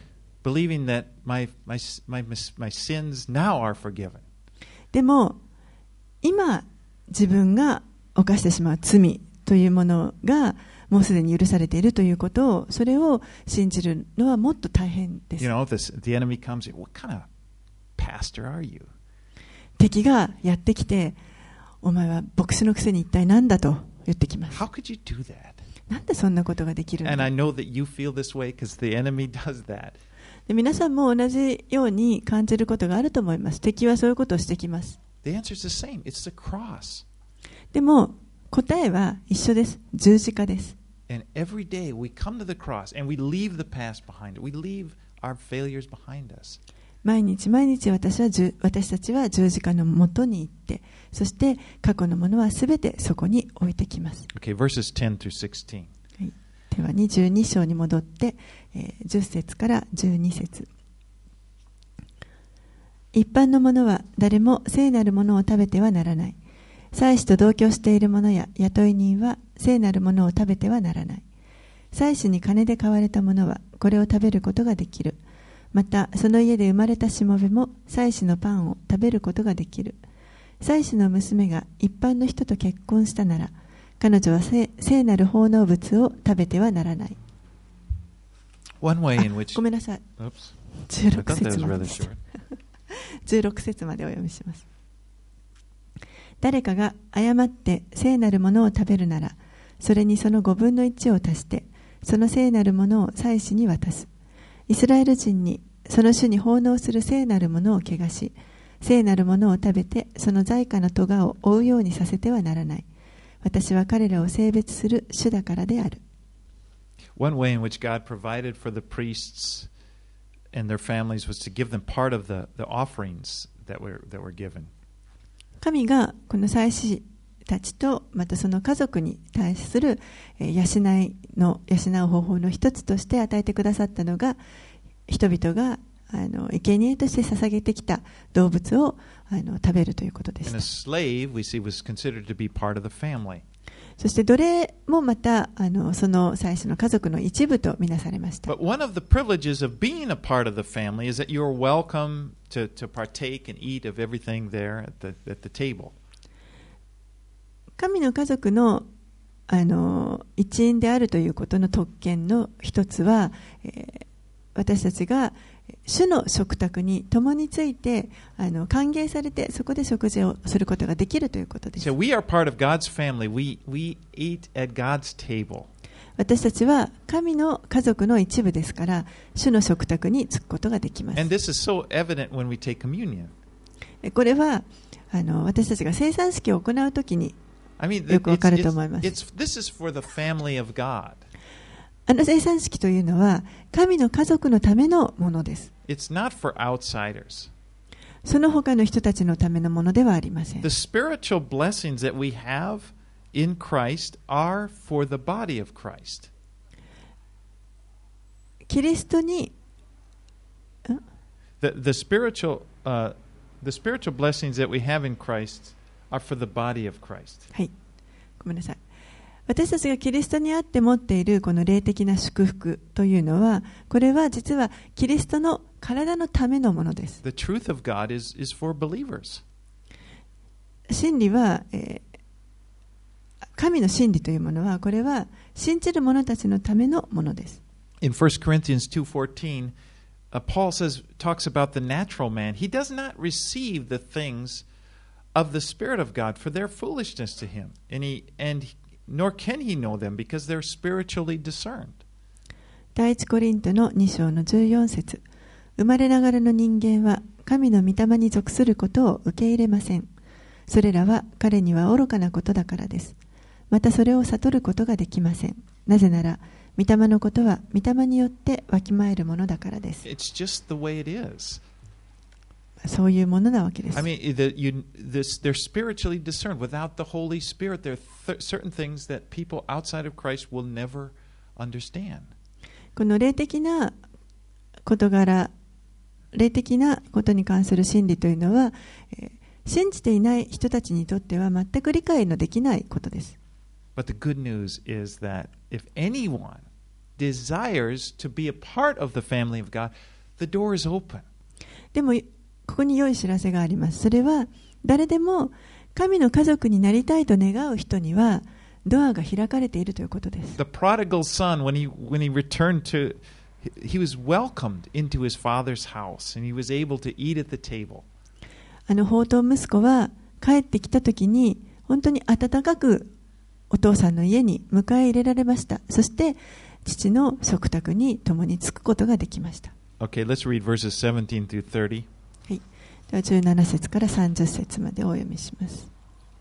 believing that my, my, my, my sins now are forgiven.
でも今自分が犯してしまう罪というものがもうすでに許されているということを、それを信じるのはもっと大変です。
You know, if this, the enemy comes, what kind of pastor are you?
敵がやってきて、お前は牧師のくせに一体何だと言ってきます。
How could you do that?
なんでそんなことができるの？
And I know that you feel this way because the enemy does that.
で皆さんも同じように感じることがあると思います。敵はそういうことをしてきます。
The answer is the same. It's the cross.
でも答えは一緒です。十字架です。
And every day we come to the cross and we leave the past behind it. We leave our failures behind us.
毎日毎日私は私たちは十字架のもとに行って、そして過去のものはすべてそこに置いてきます。
Okay, verses ten through sixteen.
はい、ではにじゅうに章に戻って、えー、じゅっ節からじゅうに節。一般の者は誰も聖なるものを食べてはならない。祭司と同居している者や雇い人は聖なるものを食べてはならない。祭司に金で買われた者はこれを食べることができる。またその家で生まれたしもべも祭司のパンを食べることができる。祭司の娘が一般の人と結婚したなら、彼女は聖なる奉納物を食べてはならない。
One way in which...
ごめんなさい。
Oops.
じゅうろく
I thought that
節
was
まで
rather short.
じゅうろく節までお読みします。誰かが誤って聖なるものを食べるなら、それにそのごぶんのいちを足して、その聖なるものを祭司に渡す。イスラエル人にその主に奉納する聖なるものを汚し、聖なるものを食べてその罪過の咎を負うようにさせてはならない。私は彼らを性別する主だからである。
One way in which God provided for the priests and their families was to give them part of the, the offerings that were, that were given.
神がこの祭司たちとまたその家族に対する養いの養う方法の一つとして与えてくださったのが、人々があの生贄として捧げてきた動物をあの食べるということでし
And
た。
a slave, we see, was considered to be part of the family.
そして奴隷もまたあのその祭司の家族の一部とみなされました。
But one of the privileges of being a part of the family is that you are welcome to, to partake and eat of everything there at the, at the table.
神の家族のあの一員であるということの特権の一つは、えー、私たちが主の食卓に共についてあの歓迎されて、そこで食事をすることができるということです。
So we are part of God's family. We, we eat at God's table.
私たちは神の家族の一部ですから、主の食卓に着くことができます。
And this is so evident when we take communion.
これはあの私たちが聖餐式を行うときに
I mean,
よくわかる
it's,
と思います。
it's, it's, this is for the family of God.
あの聖餐式というのは神の家族のためのものです。
It's not for outsiders.
その他の人たちのためのものではありません。
The spiritual blessings that we have in Christ are for the body of Christ.
キリストに、
The, the, spiritual, uh, the spiritual blessings that we have in Christ are for the body of Christ.
はい、ごめんなさい。私たちがキリストにあって持っているこの霊的な祝福というのは、これは実はキリストの体のためのものです。
The truth of God is, is for believers.
真理は、えー、神の真理というものは、これは信じる者たちのためのものです。
In First Corinthians two fourteen, uh, Paul says, talks about the natural man. He does not receive the things of the Spirit of God, for they're foolishness to him, and he and nor can he know them because they're spiritually discerned.
第一コリントのに章のじゅうよん節。生まれながらの人間は神の御霊に属することを受け入れません。それらは彼には愚かなことだからです。またそれを悟ることができません。なぜなら御霊のことは御霊によってわきまえるものだからです。
It's just the way it is.
そういうものなわけです。
I mean, the, you, this, they're spiritually discerned. Without the Holy Spirit, there are th- certain things that people outside of Christ will never understand.
この霊的な事柄、霊的なことに関する真理というのは、えー、信じていない人たちにとっては全く理解のできないことです。
But the good news is that if anyone desires to be a part of the family of God, The door is open.
でもここに良い知らせがあります。それは誰でも神の家族になりたいと願う人にはドアが開かれているということです。
The prodigal son, when he when he returned to, he was welcomed into his father's house, and he was able to eat at the table.
あの放蕩息子は帰ってきたときに本当に温かくお父さんの家に迎え入れられました。そして父の食卓に共に着くことができました。
Okay, let's read verses seventeen through thirty.
はい、ではじゅうなな節からさんじゅっ節までお読みします。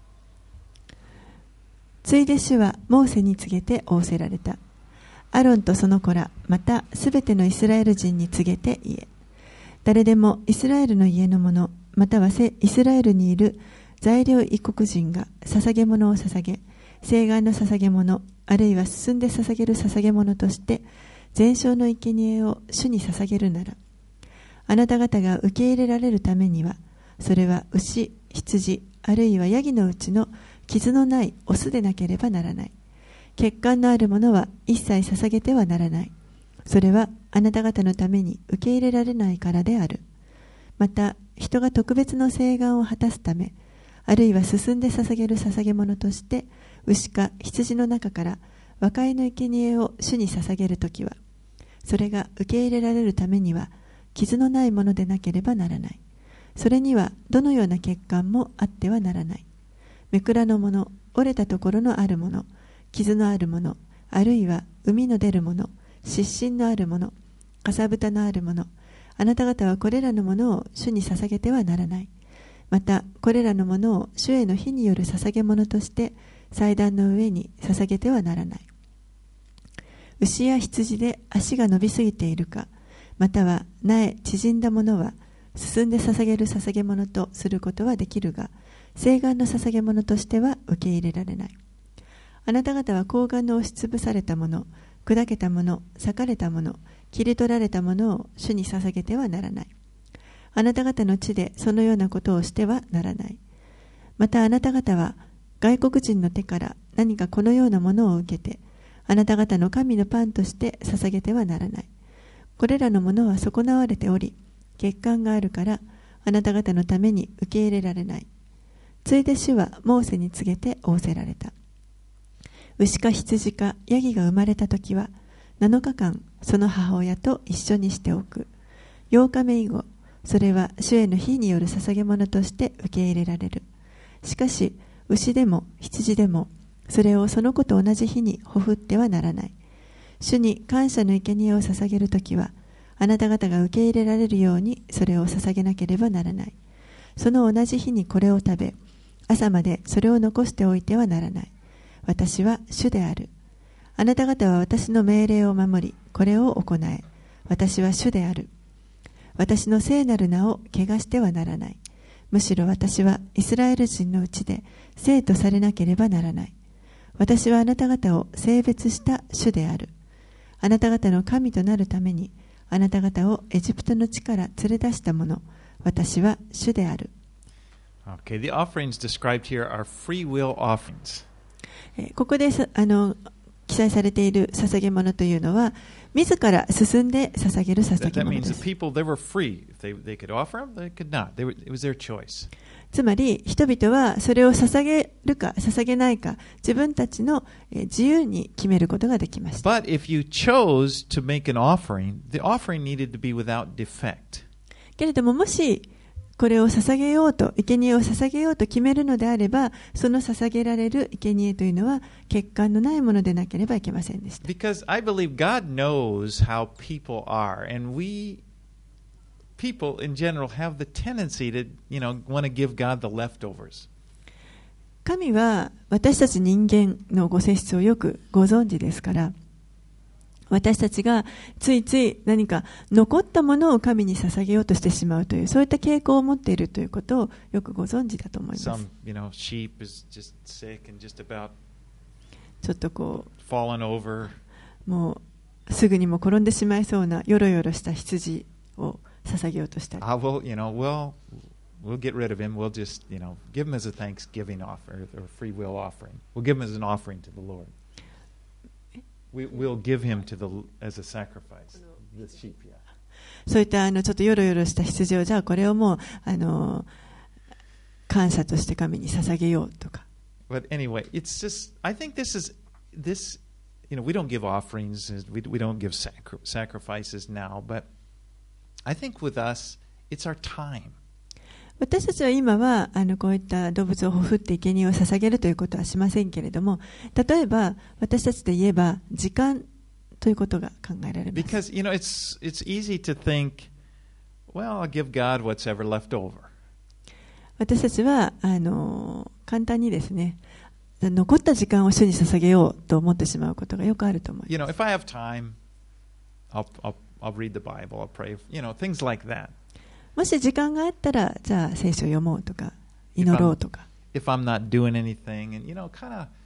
ついで主はモーセに告げて仰せられた。アロンとその子ら、またすべてのイスラエル人に告げて言え。誰でもイスラエルの家の者、またはイスラエルにいる在留異国人が捧げ物を捧げ、聖願の捧げ物、あるいは進んで捧げる捧げ物として、全焼の生贄を主に捧げるなら、あなた方が受け入れられるためには、それは牛、羊、あるいはヤギのうちの傷のないオスでなければならない。血管のあるものは一切捧げてはならない。それはあなた方のために受け入れられないからである。また、人が特別の聖願を果たすため、あるいは進んで捧げる捧げ物として、牛か羊の中から和解の生贄を主に捧げるときは、それが受け入れられるためには、傷のないものでなければならない。それにはどのような欠陥もあってはならない。めくらのもの、折れたところのあるもの、傷のあるもの、あるいは膿の出るもの、湿疹のあるもの、かさぶたのあるもの、あなた方はこれらのものを主に捧げてはならない。また、これらのものを主への火による捧げ物として、祭壇の上に捧げてはならない。牛や羊で足が伸びすぎているか、または苗縮んだものは、進んで捧げる捧げ物とすることはできるが、聖願の捧げ物としては受け入れられない。あなた方は睾丸の押しつぶされたもの、砕けたもの、裂かれたもの、切り取られたものを主に捧げてはならない。あなた方の地でそのようなことをしてはならない。またあなた方は外国人の手から何かこのようなものを受けて、あなた方の神のパンとして捧げてはならない。これらのものは損なわれており、欠陥があるから、あなた方のために受け入れられない。ついで主はモーセに告げて仰せられた。牛か羊かヤギが生まれたときは、なのかかんその母親と一緒にしておく。ようかめ以後、それは主への火による捧げ物として受け入れられる。しかし、牛でも羊でも、それをその子と同じ日にほふってはならない。主に感謝の生贄を捧げるときは、あなた方が受け入れられるようにそれを捧げなければならない。その同じ日にこれを食べ、朝までそれを残しておいてはならない。私は主である。あなた方は私の命令を守り、これを行え。私は主である。私の聖なる名を汚してはならない。むしろ私はイスラエル人のうちで聖とされなければならない。私はあなた方を聖別した主である。あなた方の神となるために、あなた方をエジプトの地から連れ出したもの、私は主である。
Okay, the offerings described here are free will offerings.
ここであの記載されている捧げ物というのは、自ら進んで捧げる捧げ
That
物
means
で
the
す。
people, they were free. If they, they could offer them, they could not. They were, it was their choice.
つまり人々はそれを捧げるか捧げないか、自分たちの自由に決めることができました。
But if you chose to make an offering, the offering needed to be without defect.
けれども、もしこれを捧げようと、生贄を捧げようと決めるのであれば、その捧げられる生贄というのは欠陥のないものでなければいけませんでした。
Because I believe God knows how people are, and we people in general have the tendency to, you know, want to give God the leftovers.
神は私たち人間のご性質をよくご存知ですから、私たちがついつい何か残ったものを神に捧げようとしてしまうという、そういった傾向を持っているということをよくご存知だと思います。
Some, you know, sheep is just sick and just about
ちょっとこ
fallen over.
うもうすぐにも転んでしまいそうなよろよろした羊を捧げようとしたり、
I will, you know, we'll we'll get rid of him. We'll just, you know, give him as a Thanksgiving offer or free will offering. We'll give him as an offering to the Lord. We, we'll give him to the as a sacrifice. The sheep, yeah.
そういったあのちょっとヨロヨロした羊を、じゃあこれをもうあの感謝として神に捧げようとか。
But anyway, it's just, I think this is, this, you know, we don't give offerings, we, we don't give sacri- sacrifices now, but I think with us, it's our time.
私たちは今はあのこういった動物をほふって生贄を捧げるということはしませんけれども、例えば私たちで言えば時間ということが考えられます。
Because, you know, it's, it's easy to think, well, I'll give God what's ever left over.
私たちはあの簡単にですね、残った時間を主に捧げようと思ってしまうことがよくあると思います。
You know, if I have time, I'll, I'll, I'll read the Bible, I'll pray, you know, things like that.
もし時間があったら、じゃあ聖書を読もうとか、祈ろうとか。
If I'm not doing anything, and, you know, kind of.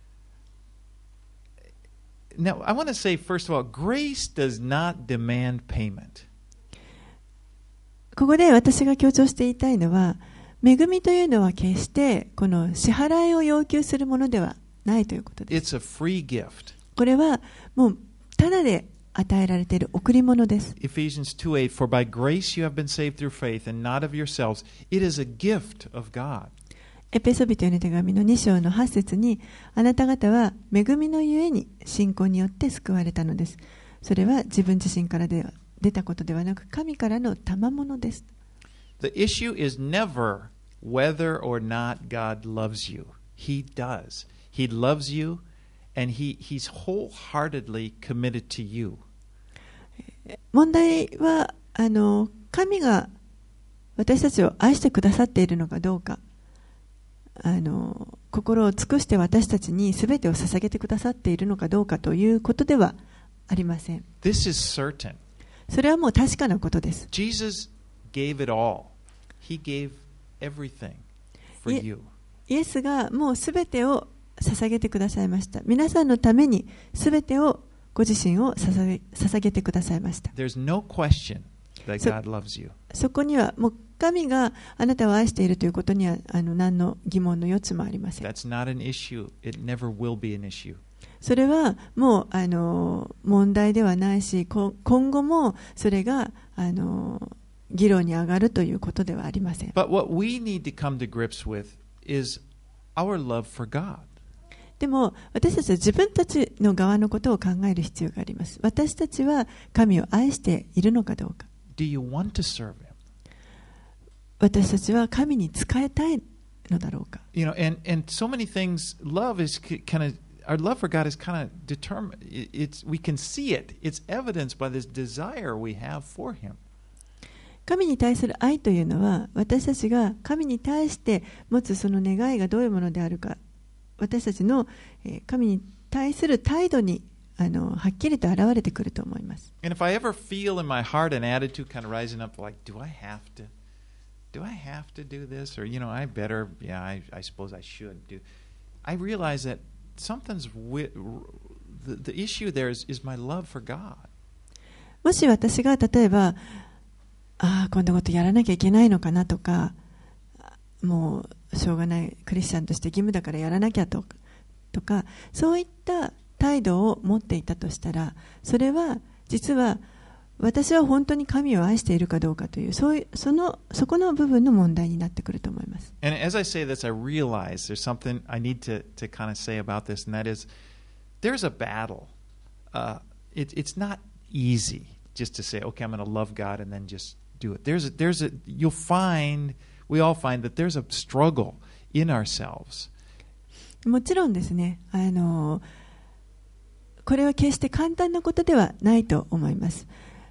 Now, I want to say, first of all, grace does not demand payment.
ここで私が強調して言いたいのは、恵みというのは決してこの支払いを要求するものではないということです。
It's a free gift.
これはもうただで与えられている贈り物です。
Ephesians two eight, For by grace you have been saved through faith, and not of yourselves. It is a gift of God.
エペソビトへの手紙のに章のはち節に、あなた方は恵みのゆえに信仰によって救われたのです。それは自分自身からでは出たことではなく、神からの賜物です。
The issue is never whether or not God loves you. He does. He loves you, and he, He's wholeheartedly committed to you.
問題はあの神が私たちを愛してくださっているのかどうか、あの心を尽くして私たちに全てを捧げてくださっているのかどうかということではありません。
This is certain.
それはもう確かなことです。
Jesus gave it all. He gave everything for you.
イエスがもう全てを捧げてくださいました。皆さんのために全てをご自身を捧げ、捧げてくださいました。
There's no question that God loves you.
そこにはもう神があなたを愛しているということにはあの何の疑問の余地もありません。
That's not an issue. It never will be an issue.
それはもうあの問題ではないし、今後もそれがあの議論に上がるということではありません。
But what we need to come to grips with is our love for God.
でも私たちは自分たちの側のことを考える必要があります。私たちは神を愛しているのかどうか。
Do you want to serve Him?
私たちは神に仕えたいのだろうか。
You know, and, and so many things, love is kind of, our love for God is kind of determined, it's, we can see it, it's evidenced by this desire we have for Him.
神に対する愛というのは、私たちが神に対して持つその願いがどういうものであるか、私たちの神に対する態度にあのはっきりと現れてくると思います。
And if I ever feel in my heart an attitude kind of rising up like, do I have to, do I have to do this? Or, you know, I better, yeah, I, I suppose I should do. I realize that something's, with, the, the issue there is, is my love for God.
もし私が例えば、ああ、こんなことやらなきゃいけないのかなとか、もうしょうがないクリスチャンとして義務だからやらなきゃとか、とかそういった態度を持っていたとしたら、それは実は私は本当に神を愛しているかどうかという、そういうそのそこの部分の問題になってくると思います。
And as I say this, I realize there's something I need to, to kind of say about this, and that is, there's a battle. Uh, it, it's not easy just to say, okay, I'm going to love God and then just do it. There's a, there's a, you'll find, we all find that there's a struggle in ourselves.
もちろんですね、あのこれは決して簡単なことではないと思います。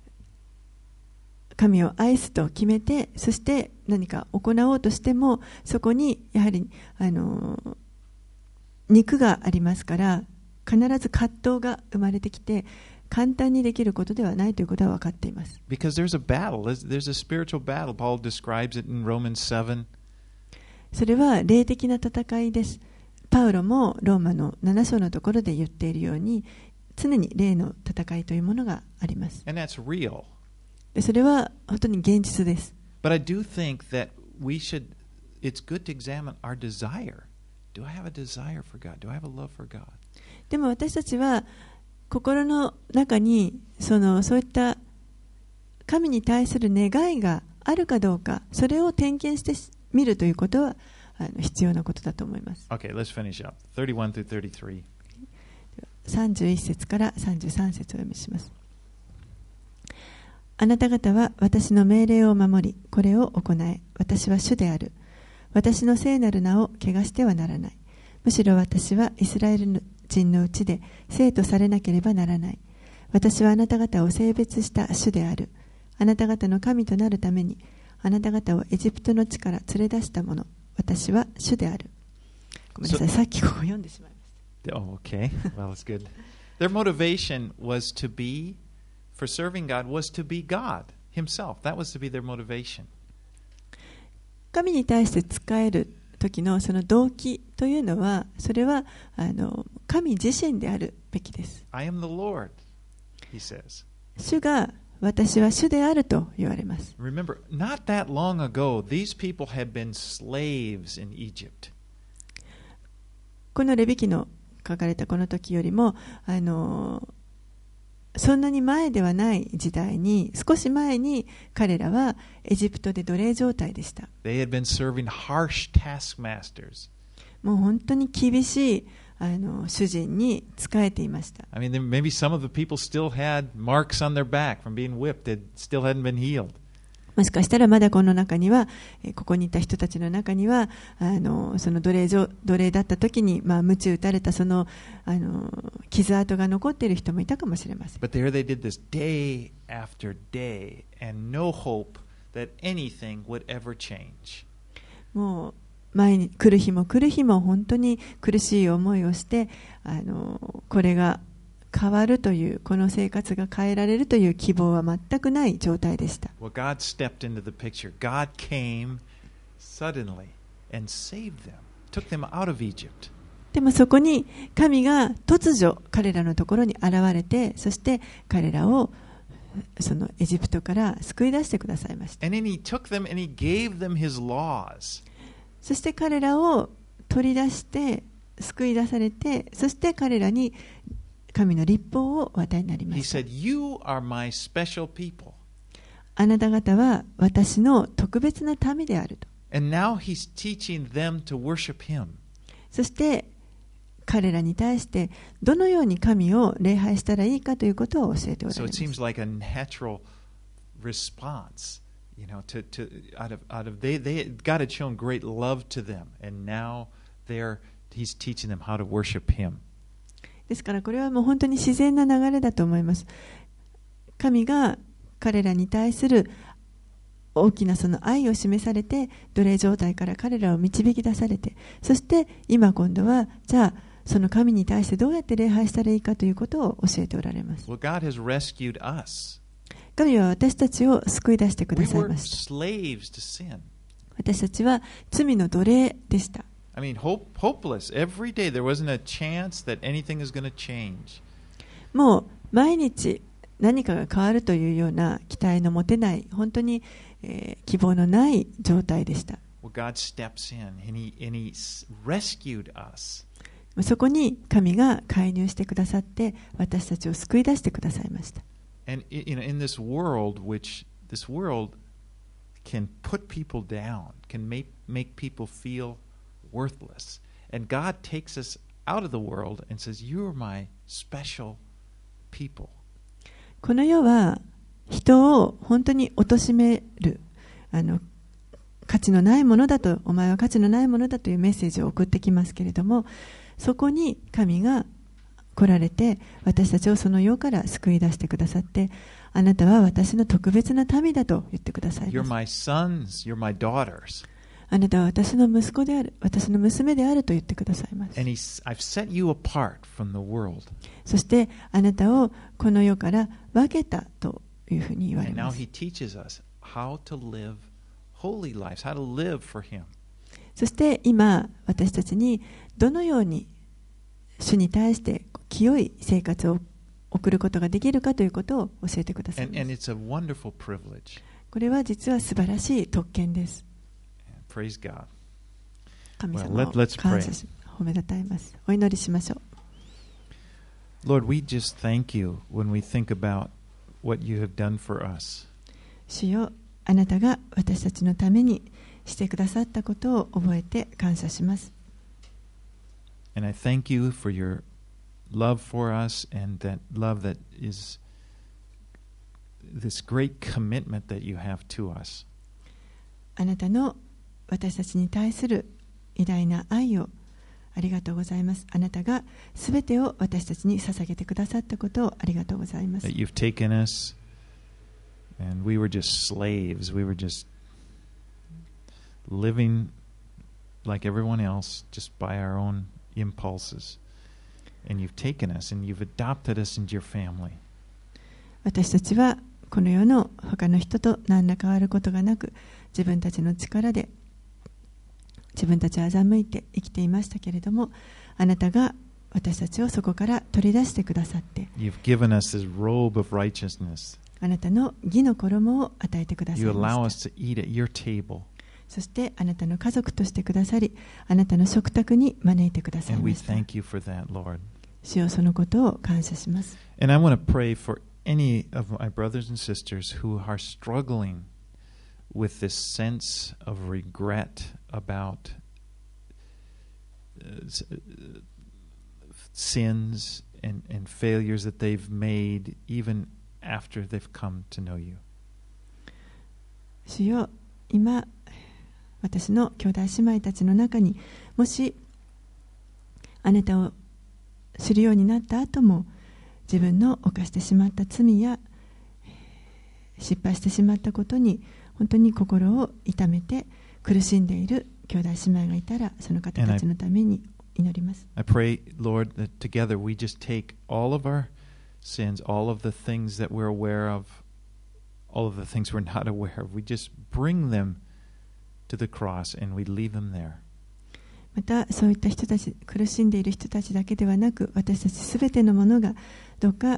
神を愛すと決めて、そして何か行おうとしても、そこにやはりあの肉がありますから、必ず葛藤が生まれてきて、簡単にできることではないということは分かっています。
Because there's a battle, there's, there's a spiritual battle. Paul describes it in Romans seven.
それは霊的な戦いです。パウロもローマのなな章のところで言っているように、常に霊の戦いというものがあります。
And that's real.
でそれは本当に現実です。
But I do think that we should, it's good to examine our desire. Do I have a desire for God? Do I have a love for God?
でも私たちは心の中にそのそういった神に対する願いがあるかどうか、それを点検してみるということはあの必要なことだと思います。
Okay, let's finish up. thirty-one through thirty-three.
さんじゅういっ節からさんじゅうさん節をお読みします。あなた方は私の命令を守り、これを行え。私は主である。私の聖なる名を汚してはならない。むしろ私はイスラエル人のうちで聖とされなければならない。私はあなた方を性別した主である。あなた方の神となるために、あなた方をエジプトの地から連れ出した者。私は主である。ごめんなさい、さっきここ読んでしまいました。
Oh, okay. Well, that's good. Their motivation was to be, for serving God, was to be God Himself. That was to be their motivation.
神に対して仕える時のその動機というのは、それはあの神自身であるべきです。
I am the Lord, He says.
主が私は主であると言われます。
Remember, not that long ago, these people had been slaves in Egypt.
このレビ記の書かれたこの時よりもあのそんなに前ではない時代に、少し前に彼らはエジプトで奴隷状態でした。
They had been serving harsh taskmasters.
もう本当に厳しいあの主人に仕えていました。
I mean, there- maybe some of the people still had marks on their back from being whipped that still hadn't been healed.
もしかしたらまだこの中には、えーここにいた人たちの中には、あのその奴隷状奴隷だった時に、まあ、鞭打たれたその、あの傷跡が残っている人もいたかもしれません。
But there they did this day after day, and no hope that anything would ever change.
もう前に来る日も来る日も本当に苦しい思いをして、あのこれが変わるという、この生活が変えられるという希望は全くない状態でした。
Well, God stepped into the picture. God came suddenly and saved them, took them out of Egypt.
でもそこに神が突如彼らのところに現れて、そして彼らをそのエジプトから救い出してくださいました。
And then He took them and He gave them His laws.
そして彼らを取り出して救い出されて、そして彼らに神の立法をお与えになりま
He
した。
said, "You are my special people."
あなた方は私の特別な民であると。
And now He's teaching them to worship Him.
そして彼らに対してどのように神を礼拝したらいいかということを教えておら
So
れま
it
す。
seems like a natural response, you know, to, to out of out of they they God had shown great love to them, and now they're He's teaching them how to worship Him.
ですからこれはもう本当に自然な流れだと思います。神が彼らに対する大きなその愛を示されて、奴隷状態から彼らを導き出されて、そして今今度はじゃあその神に対してどうやって礼拝したらいいかということを教えておられます。
Well, God has rescued us.
神は私たちを救い出してく
We
ださい
were
ました。
slaves to sin.
私たちは罪の奴隷でした。
I mean, hope, hopeless. Every day there wasn't a chance that anything is going to change.
もう毎日何かが変わるというような期待の持てない、本当に、えー希望のない状態でした。
Well, God steps in and He and He s- rescued us.
そこに神が介入してくださって私たちを救い出してくださいました。
And i- you know, in this world, which this world can put people down, can make make people feel worthless, and God takes us out of the world and says, "You are my special people."
この世は人を本当に貶める、あの価値のないものだと、お前は価値のないものだというメッセージを送ってきますけれども、そこに神が来られて私たちをその世から救い出してくださって、あなたは私の特別な民だと言ってください
You're
ます。
my sons, you're my daughters.
あなたは私の息子である、私の娘であると言ってくださいます。
And he's, I've set you apart from the world.
そしてあなたをこの世から分けたというふうに言われ
And now
ます。
he teaches us how to live holy lives, how to live for him.
そして今私たちにどのように主に対して清い生活を送ることができるかということを教えてください
And,
ま
and
す。
it's a wonderful privilege.
これは実は素晴らしい特権です。
Praise God.
神
Well,
様
let-
を
let's
感
pray.
謝し、褒めたたえます。お祈りしましょう。
Lord, we just thank you when we think about what you have done for us.
主よ、あなたが私たちのためにしてくださったことを覚えて感謝します。
And I thank you for your love for us and that love that is this great commitment that you have to us.
あなたの私たちに対する偉大な愛をありがとうございます。あなたがすべてを私たちに捧げてくださったことをありがとうございます。
That you've taken us and we were just slaves. We were just living like everyone else, just by our own impulses. And you've taken us and you've adopted us into your family.
私たちはこの世の他の人と何ら変わることがなく、自分たちの力で自分たちを欺いて生きていましたけれども、あなたが私たちをそこから取り出してくださって、
You've given us this robe of righteousness.
あなたの義の衣を与えてください
You
ま
allow
した。
us to eat at your table.
そしてあなたの家族としてくださり、あなたの食卓に招いてください
And
ま
we
した。
thank you for that, Lord.
主よ、そのことを感謝します。
And I want to pray for any of my brothers and sisters who are struggling with this sense of regret about uh, sins and, and failures that they've made even after they've come to know you.
主よ、今私の兄弟姉妹たちの中にもしあなたを知るようになった後も自分の犯してしまった罪や失敗してしまったことに本当に心を痛めて苦しんでいる兄弟姉妹がいたら、その方たちのために祈ります。
I pray, Lord, that together we just take all of our sins, all of the things that we're aware of, all of the things we're not aware of, we just bring them to the cross and we leave them there.
またそういった人たち、苦しんでいる人たちだけではなく、私たちすべてのものがどうか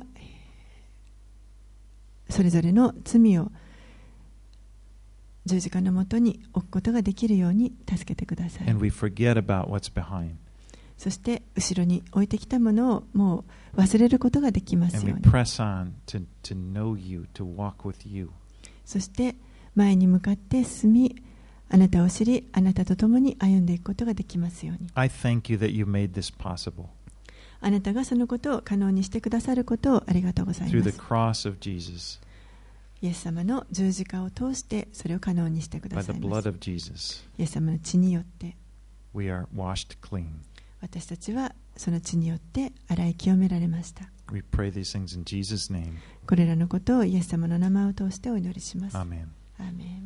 それぞれの罪を十字架のもとに置くことができるように助けてください。
And we forget about what's behind.
そして後ろに置いてきたものをもう忘れることができます
And
よ
we
うに。
press on to, to know you, to walk with you.
そして前に向かって進み、あなたを知り、あなたと共に歩んでいくことができますように。
I thank you that you made this possible
あなたがそのことを可能にしてくださることをありがとうござい
through
ま
the
す。
cross of Jesus,
イエス様の十字架を通してそれを可能にしてく
by
だ
the
さいま
blood
す。
of Jesus.
イエス様の血によって
We are washed clean.
私たちはその血によって洗い清められました。
We pray these things in Jesus' name.
これらのことをイエス様の名前を通してお祈りします。
Amen.
アーメン。